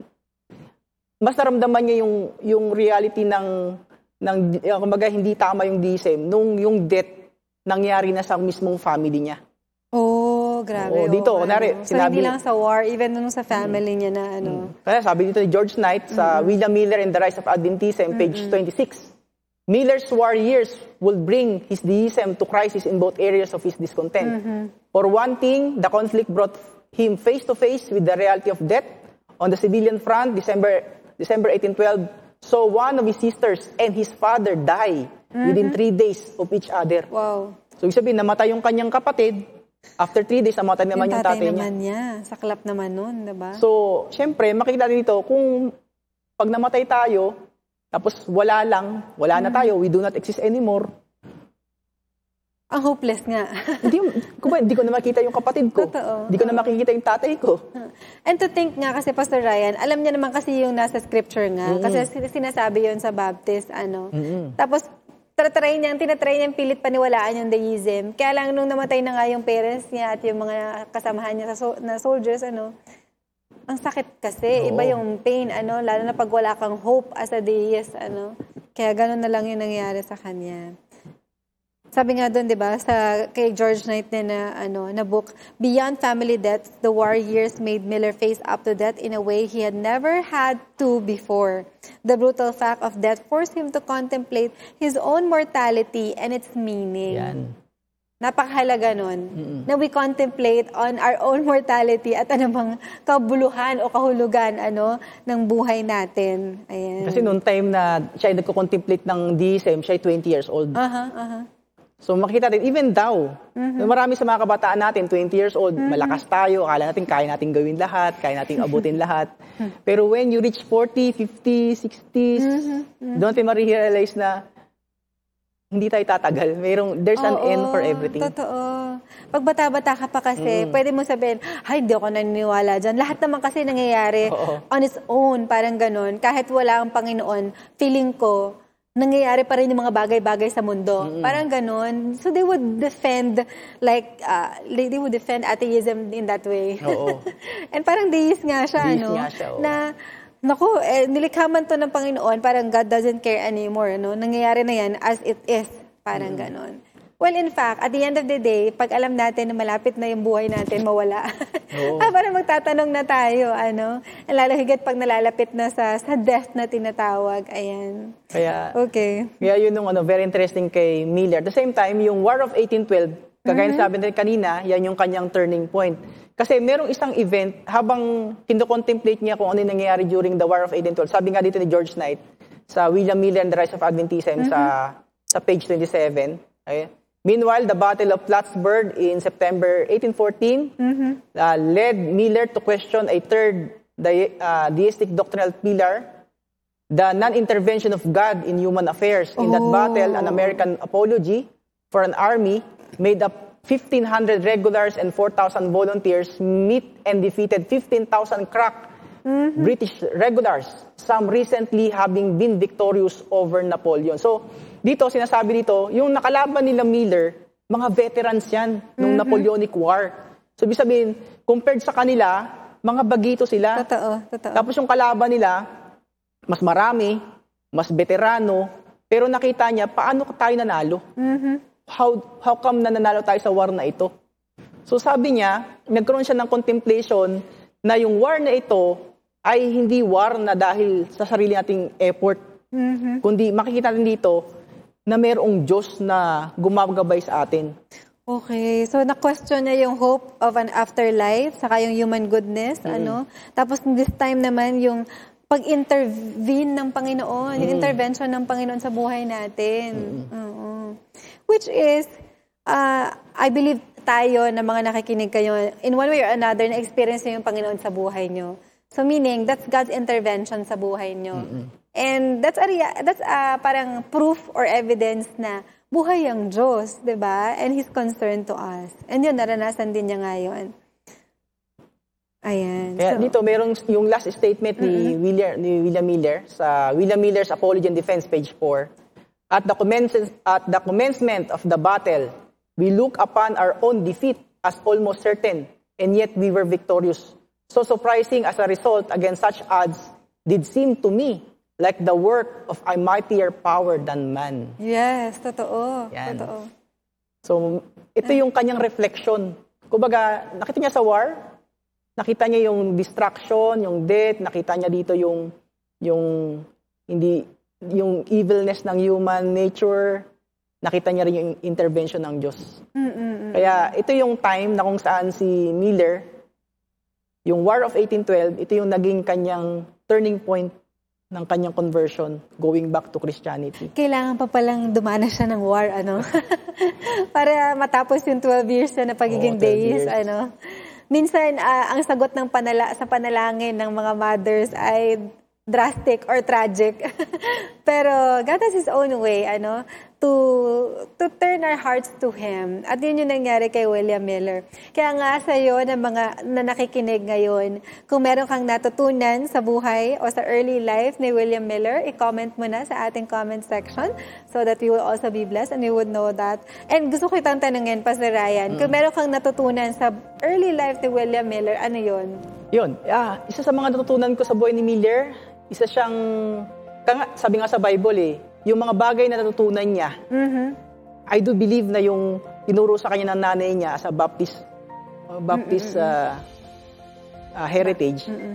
mas naramdaman niya yung, yung reality ng, ng uh, kumbaga, hindi tama yung deism, nung yung death nangyari na sa mismong family niya. Oh, grabe. Oo, dito, oh, kunwari, ano. So, sinabi, hindi lang sa war, even nung sa family hmm. niya na ano. Hmm. Kaya sabi dito ni George Knight sa hmm. William Miller and the Rise of Adventism, page hmm. twenty-six, Miller's war years will bring his deism to crisis in both areas of his discontent. Mm-hmm. For one thing, the conflict brought him face to face with the reality of death. On the civilian front, December December eighteen twelve, saw one of his sisters and his father die mm-hmm. within three days of each other. Wow. So, ibig sabihin, namatay yung kanyang kapatid. After three days, namatay naman yung, yung tatay, tatay naman niya. niya. Saklap naman nun, diba? So, syempre, makikita dito, kung pag namatay tayo, tapos wala lang, wala na tayo, we do not exist anymore. Ang hopeless nga. Hindi, kung ba, hindi ko na makita yung kapatid ko. Totoo. Hindi ko na makikita yung tatay ko. And to think nga kasi Pastor Ryan, alam niya naman kasi yung nasa scripture nga. Mm-hmm. Kasi sinasabi yun sa Baptist, ano. Mm-hmm. Tapos, tratry niyang, tinatry niyang pilit paniwalaan yung deism. Kaya lang nung namatay na nga yung parents niya at yung mga kasamahan niya sa so, na soldiers, ano, ang sakit kasi. Oo. Iba yung pain, ano, lalo na pag wala kang hope as a deist, ano. Kaya ganun na lang yung nangyayari sa kanya. Sabi nga doon, di ba, sa kay George Knight na, na, ano, na book, Beyond Family Deaths, the war years made Miller face up to death in a way he had never had to before. The brutal fact of death forced him to contemplate his own mortality and its meaning. Yan. Napakahalaga nun, mm-mm, na we contemplate on our own mortality at anumang kabuluhan o kahulugan ano ng buhay natin. Ayan. Kasi noong time na siya ay nagko-contemplate ng D S M, siya ay twenty years old. Aha, uh-huh, aha. Uh-huh. So makikita natin, even daw, mm-hmm, marami sa mga kabataan natin, twenty years old, mm-hmm, malakas tayo, akala natin kaya natin gawin lahat, kaya natin abutin lahat. Pero when you reach forty, fifty, sixty, mm-hmm, doon tayo ma-realize na hindi tayo tatagal. Mayroong, there's an Oo, end for everything. Totoo. Pag bata-bata ka pa kasi, mm, pwede mo sabihin, ay, hindi ako naniniwala dyan. Lahat naman kasi nangyayari Oo. on its own, parang ganun. Kahit wala ang Panginoon, feeling ko, nangyayari pa rin yung mga bagay-bagay sa mundo. Mm-hmm. Parang ganun. So they would defend, like, uh, they would defend atheism in that way. Oo. And parang deist nga siya, deist no? nga siya, oo. Na, naku, eh, nilikha man to ng Panginoon, parang God doesn't care anymore, no? Nangyayari na yan as it is. Parang mm-hmm. ganon. Well, in fact, at the end of the day, pag alam natin na malapit na yung buhay natin, mawala. Oh. ah, parang magtatanong na tayo, ano? Lalo higit pag nalalapit na sa, sa death na tinatawag. Ayan. Kaya, okay. Kaya yun yung ano, very interesting kay Miller. At the same time, yung War of eighteen twelve, kagaya mm-hmm. sabi natin kanina, yan yung kanyang turning point. Kasi merong isang event, habang kino-contemplate niya kung ano yung nangyayari during the War of eighteen twelve, sabi nga dito ni George Knight, sa William Miller and the Rise of Adventism, mm-hmm. sa, sa page twenty-seven, okay? Meanwhile, the Battle of Plattsburgh in September eighteen fourteen mm-hmm. uh, led Miller to question a third de- uh, deistic doctrinal pillar, the non-intervention of God in human affairs. In oh. that battle, an American apology for an army made up fifteen hundred regulars and four thousand volunteers meet and defeated fifteen thousand crack mm-hmm. British regulars, some recently having been victorious over Napoleon. So, dito, sinasabi dito, yung nakalaban nila Miller, mga veterans yan nung mm-hmm. Napoleonic War. So, ibig sabihin, compared sa kanila, mga bagito sila. Totoo, totoo. Tapos yung kalaban nila, mas marami, mas veterano, pero nakita niya, paano tayo nanalo? Mm-hmm. How, how come na nanalo tayo sa war na ito? So, sabi niya, nagkaroon siya ng contemplation na yung war na ito ay hindi war na dahil sa sarili nating effort. Mm-hmm. Kundi makikita natin dito, na mayroong Diyos na gumagabay sa atin. Okay. So, na-question niya yung hope of an afterlife, saka yung human goodness, mm-hmm. ano. Tapos, this time naman, yung pag-intervene ng Panginoon, mm-hmm. yung intervention ng Panginoon sa buhay natin. Mm-hmm. Uh-huh. Which is, uh, I believe tayo na mga nakikinig kayo, in one way or another, na-experience niyo yung Panginoon sa buhay niyo. So, meaning, that's God's intervention sa buhay niyo. Mm-hmm. And that's a rea- that's a parang proof or evidence na buhay ang Diyos, 'di ba? And He's concerned to us. And yun, naranasan din niya ngayon. Ayan. Kaya so, dito merong yung last statement ni mm-hmm. William ni William Miller sa William Miller's Apology and Defense page four. At the commencement at the commencement of the battle, we look upon our own defeat as almost certain, and yet we were victorious. So surprising as a result against such odds did seem to me like the work of a mightier power than man. Yes, totoo. Yan. Totoo. So, ito yung kanyang reflection. Kumbaga, nakita niya sa war, nakita niya yung distraction, yung death, nakita niya dito yung yung hindi yung evilness ng human nature, nakita niya rin yung intervention ng Diyos. Mm-mm-mm. Kaya ito yung time na kung saan si Miller, yung War of eighteen twelve, ito yung naging kanyang turning point ng kanyang conversion, going back to Christianity. Kailangan pa palang dumanas siya ng war, ano? Para matapos yung twelve years na pagiging oh, deist, ano? Minsan, uh, ang sagot ng panala sa panalangin ng mga mothers ay drastic or tragic. Pero God has His own way, ano? to to turn our hearts to Him. At yun yung nangyari kay William Miller. Kaya nga sa iyo na mga na nakikinig ngayon, kung meron kang natutunan sa buhay o sa early life ni William Miller, i-comment mo na sa ating comment section so that we will also be blessed and we would know that. And gusto ko itang tanungin, Pastor Ryan, mm. kung meron kang natutunan sa early life ni William Miller, ano yun? Yun. Ah, isa sa mga natutunan ko sa buhay ni Miller, isa siyang, sabi nga sa Bible eh, yung mga bagay na natutunan niya, mm-hmm. I do believe na yung tinuro sa kanya ng nanay niya sa Baptist, uh, Baptist uh, uh, heritage, mm-hmm.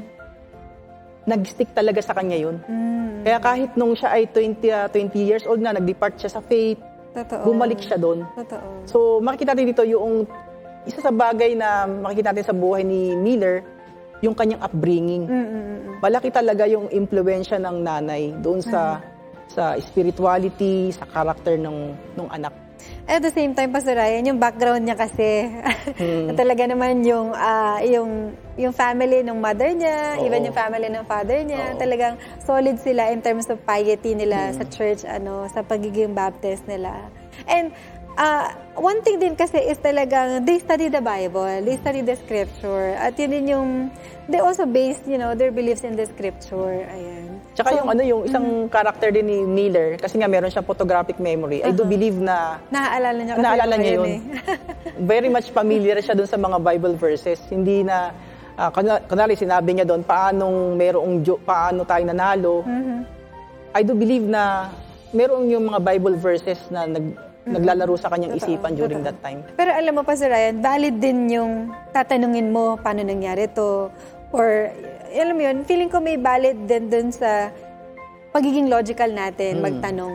nag-stick talaga sa kanya yun. Mm-hmm. Kaya kahit nung siya ay twenty, uh, twenty years old na, nag-depart siya sa faith, Totoo. Bumalik siya doon. Totoo. So makikita natin dito yung isa sa bagay na makikita natin sa buhay ni Miller, yung kanyang upbringing. Mm-hmm. Malaki talaga yung impluwensya ng nanay doon sa mm-hmm. sa spirituality, sa character ng ng anak. At the same time, Pastor Ryan, yung background niya kasi, hmm. talaga naman yung, uh, yung, yung family ng mother niya, Oo. even yung family ng father niya, Oo. talagang solid sila in terms of piety nila hmm. sa church, ano, sa pagiging Baptist nila. And uh, one thing din kasi is talagang they study the Bible, they study the scripture, at yun din yung, they also base, you know, their beliefs in the scripture. Ayan. Tsaka So, yung ano yung isang mm. character din ni Miller, kasi nga meron siyang photographic memory. Uh-huh. I do believe na naaalala niya kasi naaalala niya yun. Eh. Very much familiar siya dun sa mga Bible verses. Hindi na uh, kunwari sinabi niya doon paanong merong paano tayo nanalo. Mm-hmm. I do believe na merong yung mga Bible verses na nag mm-hmm. naglalaro sa kanyang totoo, isipan during totoo. that time. Pero alam mo pa, Sir Ryan, valid din yung tatanungin mo paano nangyari to, or alam mo yun, feeling ko may valid din dun sa pagiging logical natin, mm. magtanong.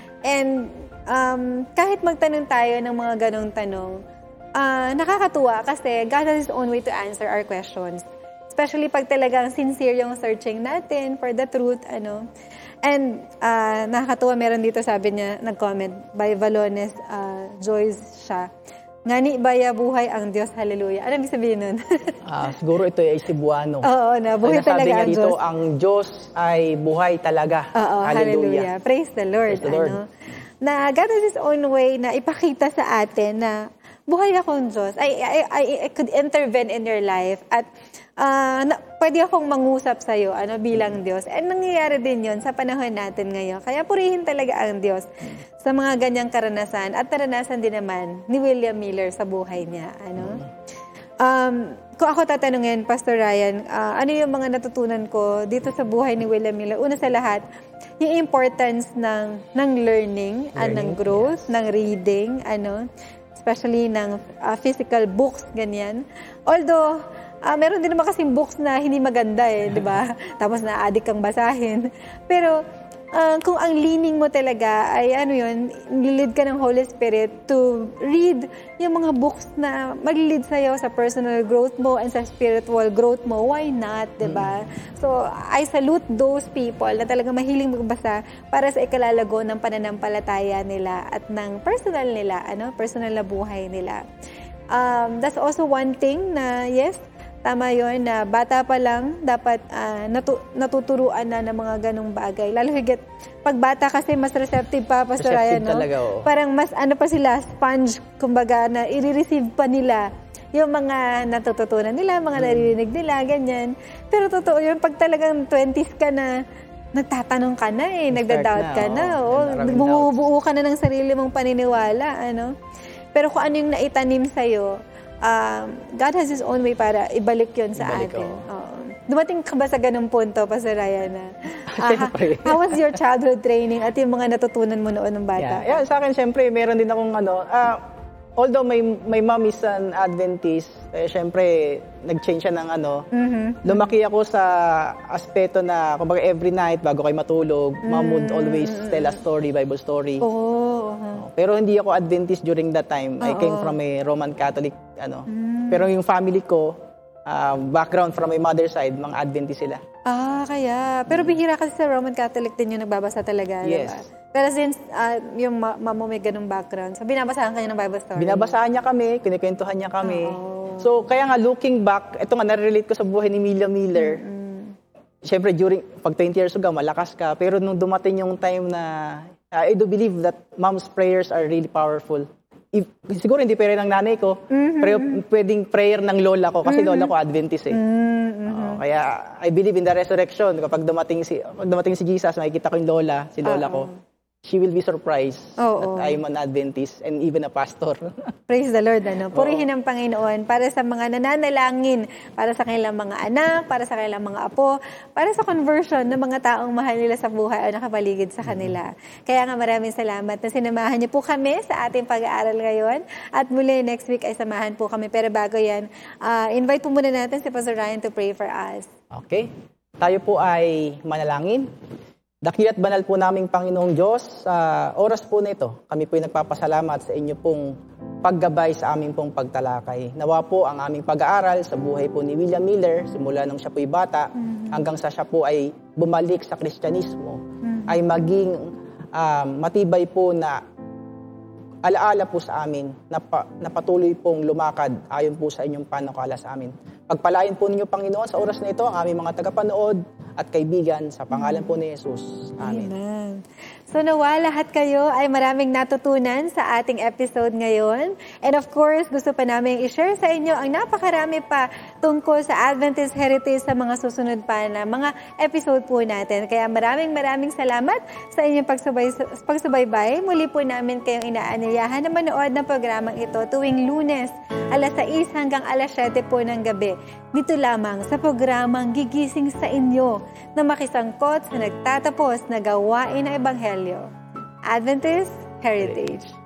And um, kahit magtanong tayo ng mga ganong tanong, uh, nakakatuwa kasi God has His own way to answer our questions. Especially pag talagang sincere yung searching natin for the truth, ano. And uh, nakakatuwa, meron dito, sabi niya, nag-comment by Valones uh, Joyce siya. Ngani baya buhay ang Diyos, hallelujah. Ano ibig sabihin nun? uh, siguro ito ay Cebuano. Oo, na buhay talaga niya ang dito, Diyos. ang Diyos ay buhay talaga. Oo, hallelujah. hallelujah. Praise the Lord. Praise the Lord. Ano? Na God has His own way na ipakita sa atin na buhay akong Diyos. I, I, I, I could intervene in your life at uh, na, pwede akong mangusap sa'yo ano, bilang Diyos. And nangyayari din yon sa panahon natin ngayon. Kaya purihin talaga ang Diyos sa mga ganyang karanasan at naranasan din naman ni William Miller sa buhay niya. Ano? Um, kung ako tatanungin, Pastor Ryan, uh, ano yung mga natutunan ko dito sa buhay ni William Miller? Una sa lahat, yung importance ng, ng learning, learning and ng growth, yes. ng reading, ano, especially ng uh, physical books, ganyan. Although, uh, meron din naman kasing books na hindi maganda eh, di ba? Tapos na-addict kang basahin. Pero, uh, kung ang leaning mo talaga ay ano yun, nililid ka ng Holy Spirit to read yung mga books na maglilid sa'yo sa personal growth mo and sa spiritual growth mo, why not, di ba? Mm. So, I salute those people na talaga mahiling magbasa para sa ikalalago ng pananampalataya nila at ng personal nila, ano, personal na buhay nila. Um, that's also one thing na, yes, tama yun, na bata pa lang, dapat uh, natu- natuturuan na ng mga ganong bagay. Lalo higit, pag bata kasi mas receptive pa, Pastor Ryan, no? Talaga, oh. Parang mas ano pa sila, sponge, kumbaga, na i-receive pa nila yung mga natututunan nila, mga hmm. naririnig nila, ganyan. Pero totoo yun, pag talagang twenties ka na, nagtatanong ka na eh, nagda-doubt ka na, oh. Bumubuo ka na ng sarili mong paniniwala, ano. Pero kung ano yung naitanim sa'yo, Um, God has His own way para ibalik yun sa ibalik, atin. Oh. Oo. Dumating ka ba sa ganung punto, Pastor Ryan, na uh, how was your childhood training at yung mga natutunan mo noon ng bata? Yeah, yeah, sa akin, syempre, meron din akong ano, uh, although my, my mom is an Adventist, eh, syempre, nag-change siya ng ano, mm-hmm. lumaki ako sa aspeto na, kumbaga every night, bago kayo matulog, mm-hmm. mom would always tell a story, Bible story. Oh, uh-huh. Pero hindi ako Adventist during that time. Uh-oh. I came from a Roman Catholic, ano. Mm. Pero yung family ko, uh, background from my mother's side, mga Adventist sila. Ah, kaya. Pero bihira kasi sa Roman Catholic din yung nagbabasa talaga, yes. diba? Pero since uh, yung ma- mama may ganung background, so binabasahan kanya ng Bible story? Binabasahan niya kami, kinikwentuhan niya kami. Oh. So, kaya nga, looking back, ito nga, narelate ko sa buhay ni William Miller. Mm-hmm. Siyempre, during, pag twenty years ago, malakas ka. Pero nung dumating yung time na I do believe that mom's prayers are really powerful. If, siguro hindi prayer ng nanay ko, Mm-hmm. pero pwedeng prayer ng lola ko kasi Mm-hmm. lola ko Adventist eh. Mm-hmm. Oo, kaya I believe in the resurrection. Kapag dumating si pag dumating si Jesus, makikita ko yung lola, si lola Oo. ko. She will be surprised Oo. that I'm an Adventist and even a pastor. Praise the Lord, ano? Purihin ang Panginoon para sa mga nananalangin, para sa kanilang mga anak, para sa kanilang mga apo, para sa conversion ng mga taong mahal nila sa buhay o nakapaligid sa kanila. Kaya nga maraming salamat na sinamahan niyo po kami sa ating pag-aaral ngayon. At muli next week ay samahan po kami. Pero bago yan, uh, invite po muna natin si Pastor Ryan to pray for us. Okay? Tayo po ay manalangin. Dakil at banal po naming Panginoong Diyos, sa oras po na ito, kami po ay nagpapasalamat sa inyo pong paggabay sa aming pong pagtalakay. Nawa po ang aming pag-aaral sa buhay po ni William Miller, simula nung siya po'y bata, mm-hmm. hanggang sa siya po ay bumalik sa Kristyanismo, mm-hmm. ay maging um, matibay po na alaala po sa amin na, pa, na patuloy pong lumakad ayon po sa inyong panukala sa amin. Pagpalain po ninyo, Panginoon, sa oras na ito, ang aming mga tagapanood at kaibigan, sa pangalan po ni Jesus. Amen. Amen. So nawa lahat kayo ay maraming natutunan sa ating episode ngayon. And of course, gusto pa namin i-share sa inyo ang napakarami pa tungkol sa Adventist Heritage sa mga susunod pa na mga episode po natin. Kaya maraming maraming salamat sa inyong pagsubay, pagsubaybay. Muli po namin kayong inaanyayahan na manood ng programang ito tuwing Lunes, alas sais hanggang alas siyete po ng gabi. Dito lamang sa programang Gigising sa Inyo na makisangkot sa nagtatapos na gawain ng Ebanghelyo. Adventist Heritage.